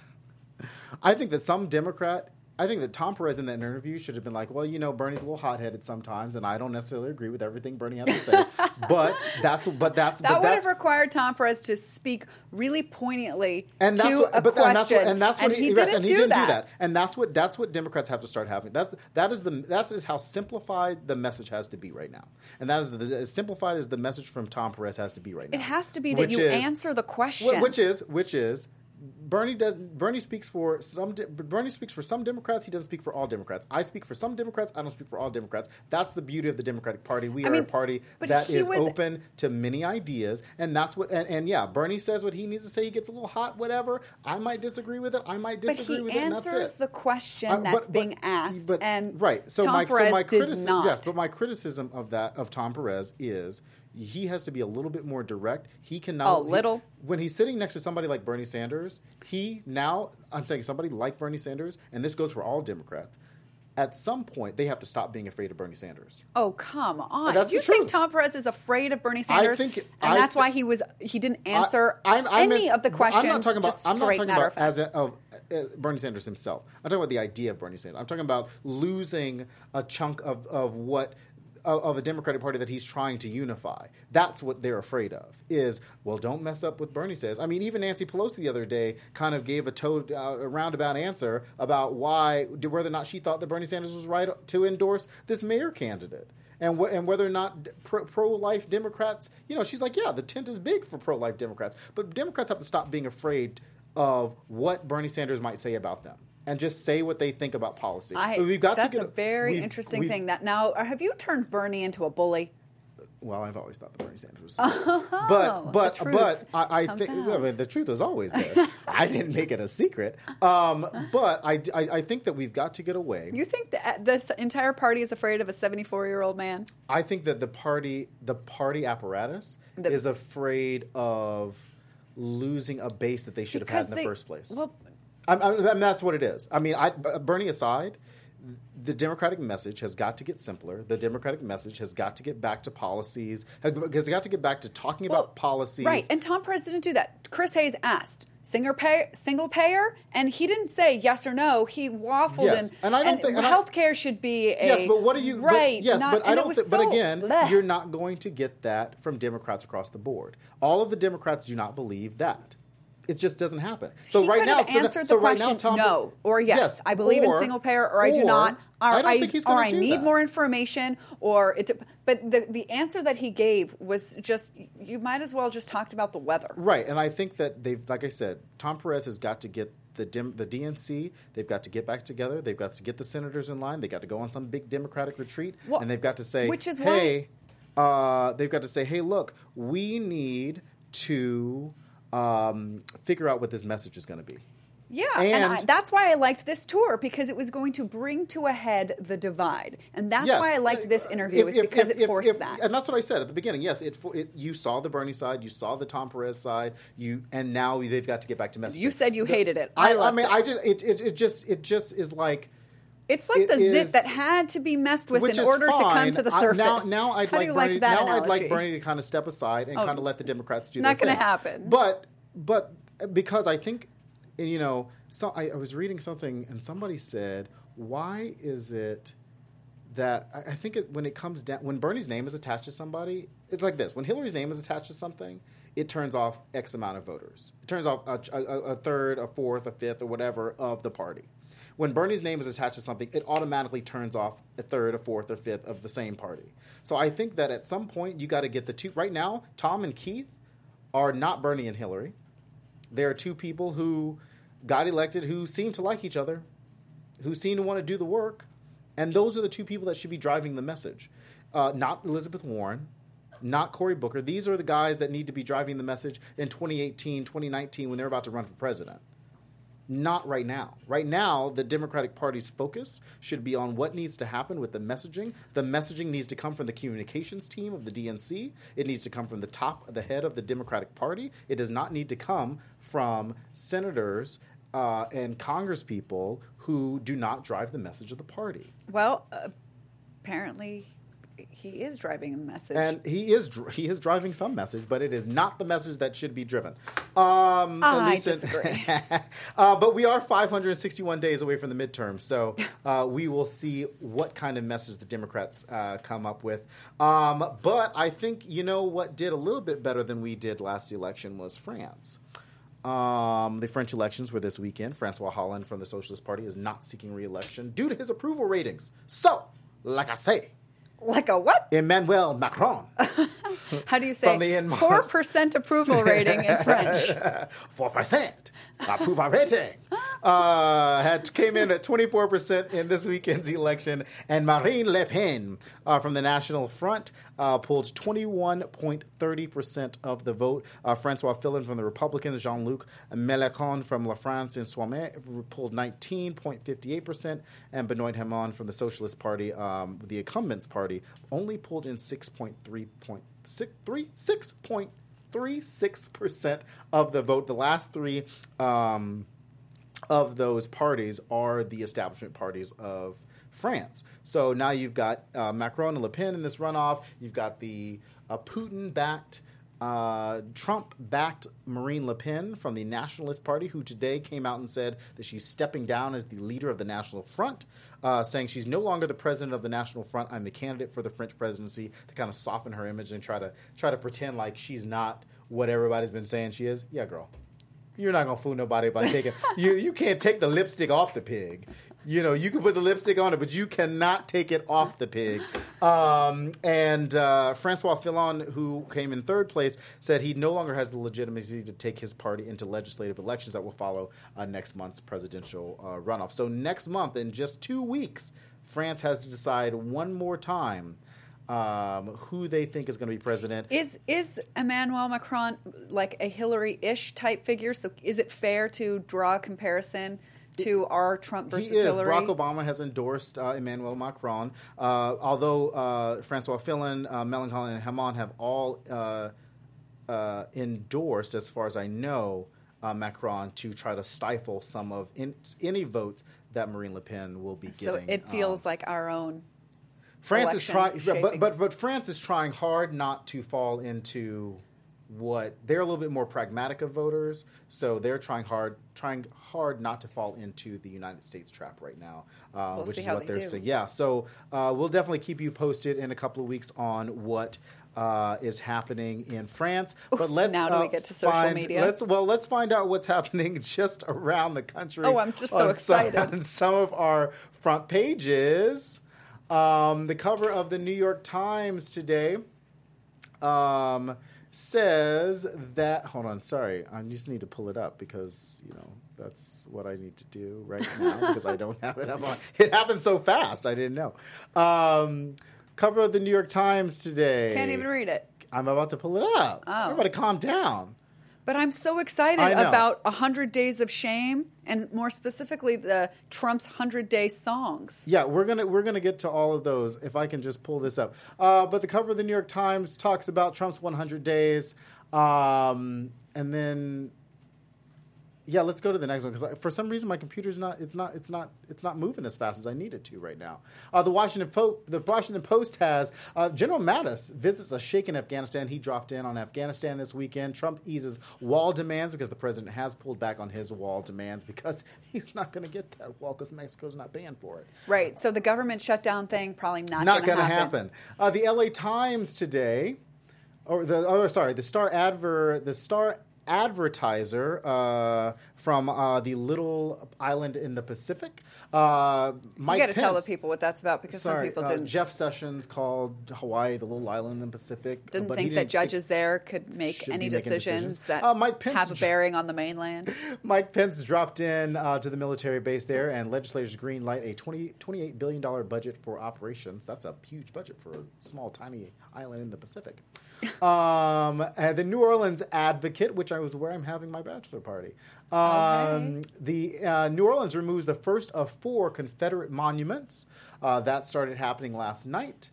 I think that some Democrat. I think that Tom Perez in that interview should have been like, well, you know, Bernie's a little hot-headed sometimes, and I don't necessarily agree with everything Bernie has to say. but that's, but that's, that but would that's, have required Tom Perez to speak really poignantly and that's to what, a but, question, and that's what, and that's what and he, yes, didn't, and he do, didn't that. do that. And that's what that's what Democrats have to start having. That's that is the that is how simplified the message has to be right now, and that is the, as simplified as the message from Tom Perez has to be right now. It has to be that Which you is- answer the question. Wh- Which is, which is, Bernie does. Bernie speaks for some. De- Bernie speaks for some Democrats. He doesn't speak for all Democrats. I speak for some Democrats. I don't speak for all Democrats. That's the beauty of the Democratic Party. We I are mean, a party but that he is was- open to many ideas, and that's what. And, and yeah, Bernie says what he needs to say. He gets a little hot, whatever. I might disagree with it. I might but disagree he with it. And that's answers it. the question Uh, but- that's but- being asked, but- and right. So Tom my Perez so my did criticism, not. yes, but my criticism of that of Tom Perez is he has to be a little bit more direct. He cannot A little. he- when he's sitting next to somebody like Bernie Sanders. He now I'm saying somebody like Bernie Sanders, and this goes for all Democrats. At some point, they have to stop being afraid of Bernie Sanders. Oh, come on! That's you the think truth. Tom Perez is afraid of Bernie Sanders? think- and I that's thi- why he was he didn't answer I- I'm- I'm any in- of the questions. I'm not talking about. just I'm not straight talking matter about of as a, of uh, Bernie Sanders himself. I'm talking about the idea of Bernie Sanders. I'm talking about losing a chunk of of what. Of, of a Democratic Party that he's trying to unify. That's what they're afraid of. Is well, don't mess up with Bernie says. I mean, even Nancy Pelosi the other day kind of gave a, toad, uh, a roundabout answer about why whether or not she thought that Bernie Sanders was right to endorse this mayor candidate. And, wh- and whether or not pro- pro-life Democrats, you know, she's like, yeah, the tent is big for pro-life Democrats. But Democrats have to stop being afraid of what Bernie Sanders might say about them and just say what they think about policy. I, We've got that's to get a very we've- interesting we've- thing. That now, have you turned Bernie into a bully? Well, I've always thought that Bernie Sanders was, but but the truth but I, I comes think out. I mean, the truth is always there. I didn't make it a secret, um, but I, I I think that we've got to get away. You think that this entire party is afraid of a seventy-four-year-old man? I think that the party the party apparatus The- is afraid of losing a base that they should have had Because in the they- first place. Well, I, I, I mean, that's what it is. I mean, I, Bernie aside, the Democratic message has got to get simpler. The Democratic message has got to get back to policies. Has got to get back to talking well, about policies. right. And Tom Perez didn't do that. Chris Hayes asked, single pay, single payer, and he didn't say yes or no. He waffled Yes. and, And I don't think- and I- healthcare should be a Yes, but what do you? right? But, yes, not, but I and it don't. was Think, but so again, bleh. you're not going to get that from Democrats across the board. All of the Democrats do not believe that. It just doesn't happen. So He right could now, have so, answered so the right question now, Tom, no or yes. yes I believe or, in single payer or I do or, not. Or I don't think he's or going I to do need that. more information. Or it. But the the answer that he gave was just you might as well just talked about the weather. Right, and I think that they've, like I said, Tom Perez has got to get the Dem, the D N C. They've got to get back together. They've got to get the senators in line. They got to go on some big Democratic retreat, Well, and they've got to say, which is "Hey," uh, they've got to say, "Hey, look, we need to." um, figure out what this message is going to be. Yeah, and, And- I, that's why I liked this tour, because it was going to bring to a head the divide. And that's Yes. why I liked this interview, If- is if- because if- it if- forced if- that. And that's what I said at the beginning. Yes, it, it you saw the Bernie side, you saw the Tom Perez side, you and now they've got to get back to messaging. You said you The- hated it. I I, I loved mean, it. I just it, it it just it just is like. It's like it the zip is- that had to be messed with Which in is order to come fine. to the I- surface. now, now I'd How like do you Bernie. like that now I'd like analogy? Bernie to kind of step aside and Oh, kind of let the Democrats do. not their gonna thing. happen. But but because I think, you know, so I, I was reading something and somebody said, why is it that I, I think it, when it comes down, when Bernie's name is attached to somebody, it's like this. When Hillary's name is attached to something, it turns off X amount of voters. It turns off a, a, a third, a fourth, a fifth, or whatever of the party. When Bernie's name is attached to something, it automatically turns off a third, a fourth, or fifth of the same party. So I think that at some point you got to get the two. Right now, Tom and Keith are not Bernie and Hillary. They are two people who got elected who seem to like each other, who seem to want to do the work, and those are the two people that should be driving the message. Uh, not Elizabeth Warren, not Cory Booker. These are the guys that need to be driving the message in twenty eighteen, twenty nineteen when they're about to run for president. Not right now. Right now, the Democratic Party's focus should be on what needs to happen with the messaging. The messaging needs to come from the communications team of the D N C. It needs to come from the top, the head of the Democratic Party. It does not need to come from senators uh, and congresspeople who do not drive the message of the party. Well, uh, apparently he is driving the message. And he is dr- he is driving some message, but it is not the message that should be driven. Um, at I least in- disagree. uh, but we are five hundred sixty-one days away from the midterm, so uh, we will see what kind of message the Democrats uh, come up with. Um, but I think, you know, what did a little bit better than we did last election was France. Um, the French elections were this weekend. Francois Hollande from the Socialist Party is not seeking re-election due to his approval ratings. So, like I say, like a what? Emmanuel Macron. How do you From the say end- four percent approval rating in French? Four percent approval rating uh, had came in at twenty four percent in this weekend's election, and Marine Le Pen uh, from the National Front uh, pulled twenty one point thirty percent of the vote. Uh, Francois Fillon from the Republicans, Jean Luc Mélenchon from La France Insoumise pulled nineteen point fifty eight percent, and Benoit Hamon from the Socialist Party, um, the incumbents party, only pulled in six point three point six three six point three six percent of the vote. The last three um, of those parties are the establishment parties of France. So now you've got uh, Macron and Le Pen in this runoff. You've got the uh, Putin-backed, uh, Trump-backed Marine Le Pen from the Nationalist Party, who today came out and said that she's stepping down as the leader of the National Front, uh, saying she's no longer the president of the National Front. I'm the candidate for the French presidency, to kind of soften her image and try to try to pretend like she's not what everybody's been saying she is. Yeah, girl. You're not going to fool nobody by taking you you can't take the lipstick off the pig. You know, you can put the lipstick on it, but you cannot take it off the pig. Um, and uh, Francois Fillon, who came in third place, said he no longer has the legitimacy to take his party into legislative elections that will follow uh, next month's presidential uh, runoff. So next month, in just two weeks, France has to decide one more time um, who they think is going to be president. Is is Emmanuel Macron like a Hillary-ish type figure? So is it fair to draw a comparison to our Trump versus he is. Hillary? Barack Obama has endorsed uh, Emmanuel Macron. Uh, although uh, Francois Fillon, uh, Mélenchon, and Hamon have all uh, uh, endorsed, as far as I know, uh, Macron to try to stifle some of in, any votes that Marine Le Pen will be so getting. it feels um, like our own. France is election trying, but, shaping. but but France is trying hard not to fall into what they're a little bit more pragmatic of voters, so they're trying hard, trying hard not to fall into the United States trap right now, uh, We'll which see is how what they they're do. saying. Yeah, so uh, we'll definitely keep you posted in a couple of weeks on what uh, is happening in France. But let's now do we uh, get to social find, media? Let's well, let's find out what's happening just around the country. Oh, I'm just so on some- excited. on some of our front pages. Um, the cover of the New York Times today um, says that. Hold on, sorry, I just need to pull it up because you know that's what I need to do right now because I don't have it up on. It happened so fast, I didn't know. Um, cover of the New York Times today. Can't even read it. I'm about to pull it up. Oh. Everybody, calm down. But I'm so excited I know. about one hundred Days of Shame, and more specifically, the Trump's one hundred Day songs. Yeah, we're gonna we're gonna get to all of those if I can just pull this up. Uh, but the cover of the New York Times talks about Trump's one hundred days, um, and then yeah, let's go to the next one because for some reason my computer's not it's not it's not it's not moving as fast as I need it to right now. Uh, the Washington Po- the Washington Post has uh, General Mattis visits a shaken Afghanistan. He dropped in on Afghanistan this weekend. Trump eases wall demands because the president has pulled back on his wall demands because he's not going to get that wall because Mexico's not paying for it. Right. So the government shutdown thing probably not, Not going to happen. happen. Uh, the L A Times today, or the oh sorry, the Star Adver the Star. Advertiser uh, from uh, the little island in the Pacific. Uh, Mike You got to Pence, tell the people what that's about because sorry, some people uh, didn't Jeff Sessions called Hawaii the little island in the Pacific. didn't but think he that didn't judges there could make should any be making decisions, decisions. that Uh, Mike Pence have a dr- bearing on the mainland. Mike Pence dropped in uh, to the military base there, and legislators green light a twenty, twenty-eight billion dollars budget for operations. That's a huge budget for a small, tiny island in the Pacific. um, and the New Orleans Advocate, which I was where I'm having my bachelor party. Um, Okay. The uh, New Orleans removes the first of four Confederate monuments. Uh, that started happening last night.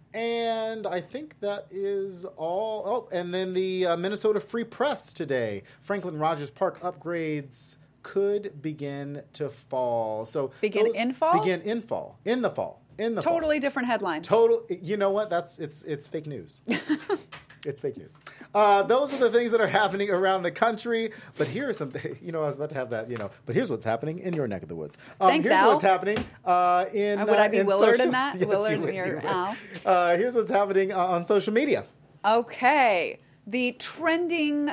And I think that is all. Oh, and then the uh, Minnesota Free Press today. Franklin Rogers Park upgrades could begin to fall. So Begin those- in fall? Begin in fall. In the fall. In the fall. Totally different headline. Total. You know what? That's it's it's fake news. It's fake news. Uh, those are the things that are happening around the country. But here's some. You know, I was about to have that. You know, but here's what's happening in your neck of the woods. Um, Thanks, here's Al. what's happening uh, in. Uh, would I be in Willard social, in that? Yes, Willard you in would, your you would. Al? Uh, here's what's happening uh, on social media. Okay. The trending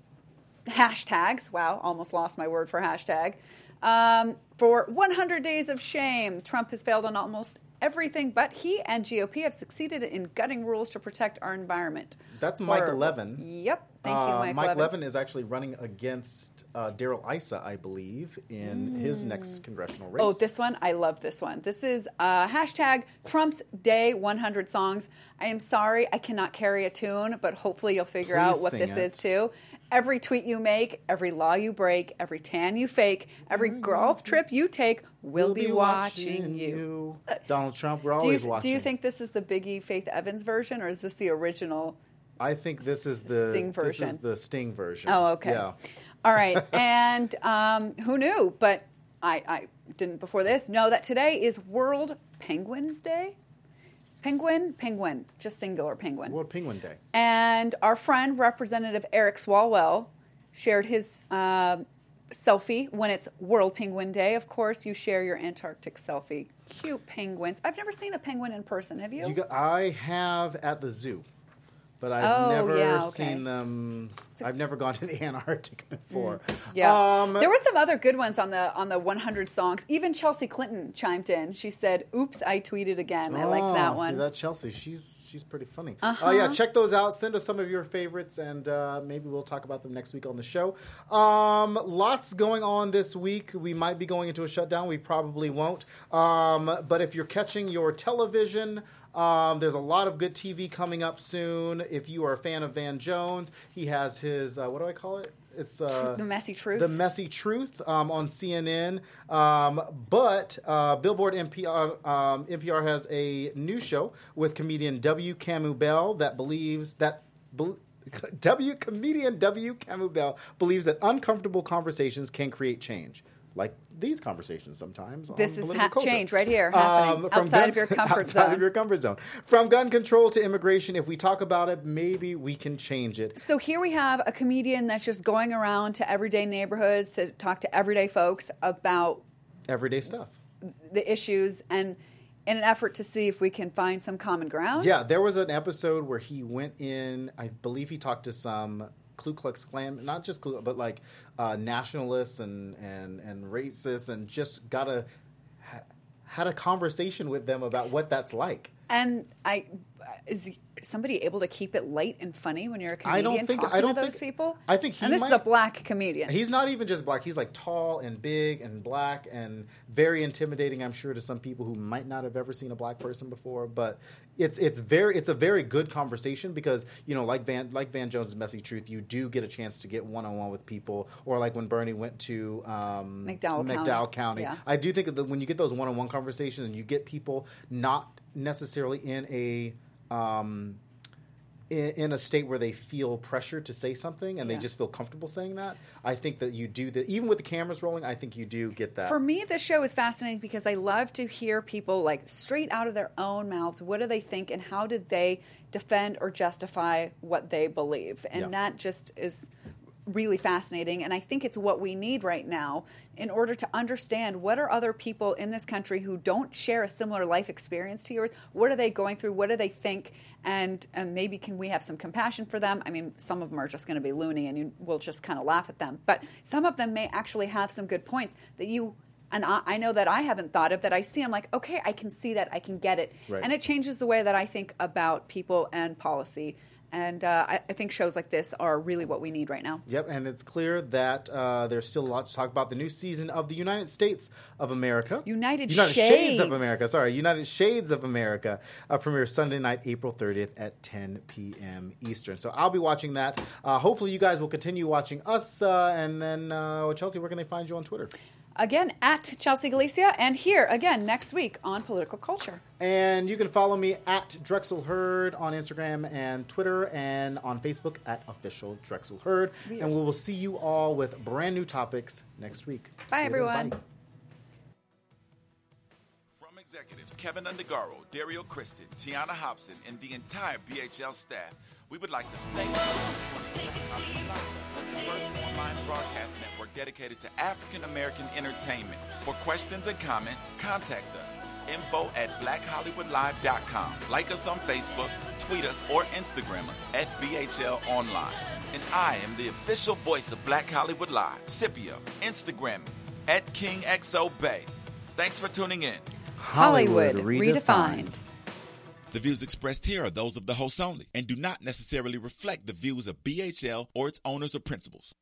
hashtags. Wow, almost lost my word for hashtag. Um, for one hundred Days of Shame, Trump has failed on almost everything, but he and G O P have succeeded in gutting rules to protect our environment. That's Mike Horrible. Levin. Yep. Thank you, Uh, Mike, Mike Levin. Levin is actually running against uh, Daryl Issa, I believe, in his next congressional race. Oh, this one? I love this one. This is uh, hashtag Trump's Day one hundred Songs. I am sorry I cannot carry a tune, but hopefully you'll figure Please out what sing this it. is too. Every tweet you make, every law you break, every tan you fake, every golf trip you take, we'll, We'll be, watching, you. Donald Trump, we're Do always you, watching. do you think this is the Biggie Faith Evans version, or is this the original? I think this is the Sting This is version. the Sting version. Oh, okay. Yeah. All right. And um, who knew? But I, I didn't before this know that today is World Penguins Day. Penguin, penguin, just singular penguin. World Penguin Day. And our friend, Representative Eric Swalwell, shared his uh, selfie when it's World Penguin Day. Of course, you share your Antarctic selfie. Cute penguins. I've never seen a penguin in person. Have you? You got, I have at the zoo, but I've Oh, never yeah, okay. seen them. I've never gone to the Antarctic before. Yeah, Um, there were some other good ones on the on the one hundred songs. Even Chelsea Clinton chimed in. She said, "Oops, I tweeted again." I liked that Oh, one. See, that Chelsea, she's she's pretty funny. Oh uh-huh. yeah, check those out. Send us some of your favorites, and uh, maybe we'll talk about them next week on the show. Um, lots going on this week. We might be going into a shutdown. We probably won't. Um, but if you're catching your television, um, there's a lot of good T V coming up soon. If you are a fan of Van Jones, he has his uh, what do I call it? It's uh, The Messy Truth. The Messy Truth um, on C N N. Um, but uh, Billboard N P R, um, N P R has a new show with comedian W. Camu Bell that believes that. Be- W comedian W. Camu Bell believes that uncomfortable conversations can create change. Like these conversations sometimes. This on is political ha- culture. change right here happening Um, from outside gun- of your comfort outside zone. of your comfort zone. From gun control to immigration, if we talk about it, maybe we can change it. So here we have a comedian that's just going around to everyday neighborhoods to talk to everyday folks about Everyday stuff. the issues and in an effort to see if we can find some common ground. Yeah, there was an episode where he went in, I believe he talked to some Ku Klux Klan, not just Ku, but like uh, nationalists and, and, and racists, and just got a, ha, had a conversation with them about what that's like. And I is somebody able to keep it light and funny when you're a comedian? I don't think. talking I don't to those think, people. I think he and this might, is a black comedian. He's not even just black. He's like tall and big and black and very intimidating. I'm sure to some people who might not have ever seen a black person before. But it's it's very it's a very good conversation because you know like Van like Van Jones's Messy Truth, you do get a chance to get one on one with people. Or like when Bernie went to um, McDowell, McDowell County. County. Yeah. I do think that when you get those one on one conversations and you get people not necessarily in a um, in, in a state where they feel pressure to say something and Yeah. they just feel comfortable saying that, I think that you do that. Even with the cameras rolling, I think you do get that. For me, this show is fascinating because I love to hear people like straight out of their own mouths. What do they think and how did they defend or justify what they believe? And Yeah. that just is really fascinating. And I think it's what we need right now in order to understand what are other people in this country who don't share a similar life experience to yours. What are they going through? What do they think? And and maybe can we have some compassion for them? I mean, some of them are just going to be loony and you will just kind of laugh at them. But some of them may actually have some good points that you, and I, I know that I haven't thought of, that I see. I'm like, okay, I can see that. I can get it. Right. And it changes the way that I think about people and policy. And uh, I, I think shows like this are really what we need right now. Yep, and it's clear that uh, there's still a lot to talk about. The new season of the United States of America. United United Shades. Shades of America. Sorry, United Shades of America uh, premieres Sunday night, April thirtieth at ten p.m. Eastern. So I'll be watching that. Uh, hopefully you guys will continue watching us. Uh, and then, uh, Chelsea, where can they find you on Twitter? Again, at Chelsea Galicia, and here again next week on Political Culture. And you can follow me at Drexel Hurd on Instagram and Twitter, and on Facebook at Official Drexel Hurd. Yeah. And we will see you all with brand new topics next week. Bye, See you then. everyone. Bye. From executives Kevin Undergaro, Dario Kristen, Tiana Hobson, and the entire B H L staff, we would like to thank you for supporting the first online broadcast network dedicated to African American entertainment. For questions and comments, contact us. Info at black hollywood live dot com. Like us on Facebook, tweet us, or Instagram us at B H L Online. And I am the official voice of Black Hollywood Live, Scipio, Instagram me at King X O Bay. Thanks for tuning in. Hollywood, redefined. The views expressed here are those of the hosts only and do not necessarily reflect the views of B H L or its owners or principals.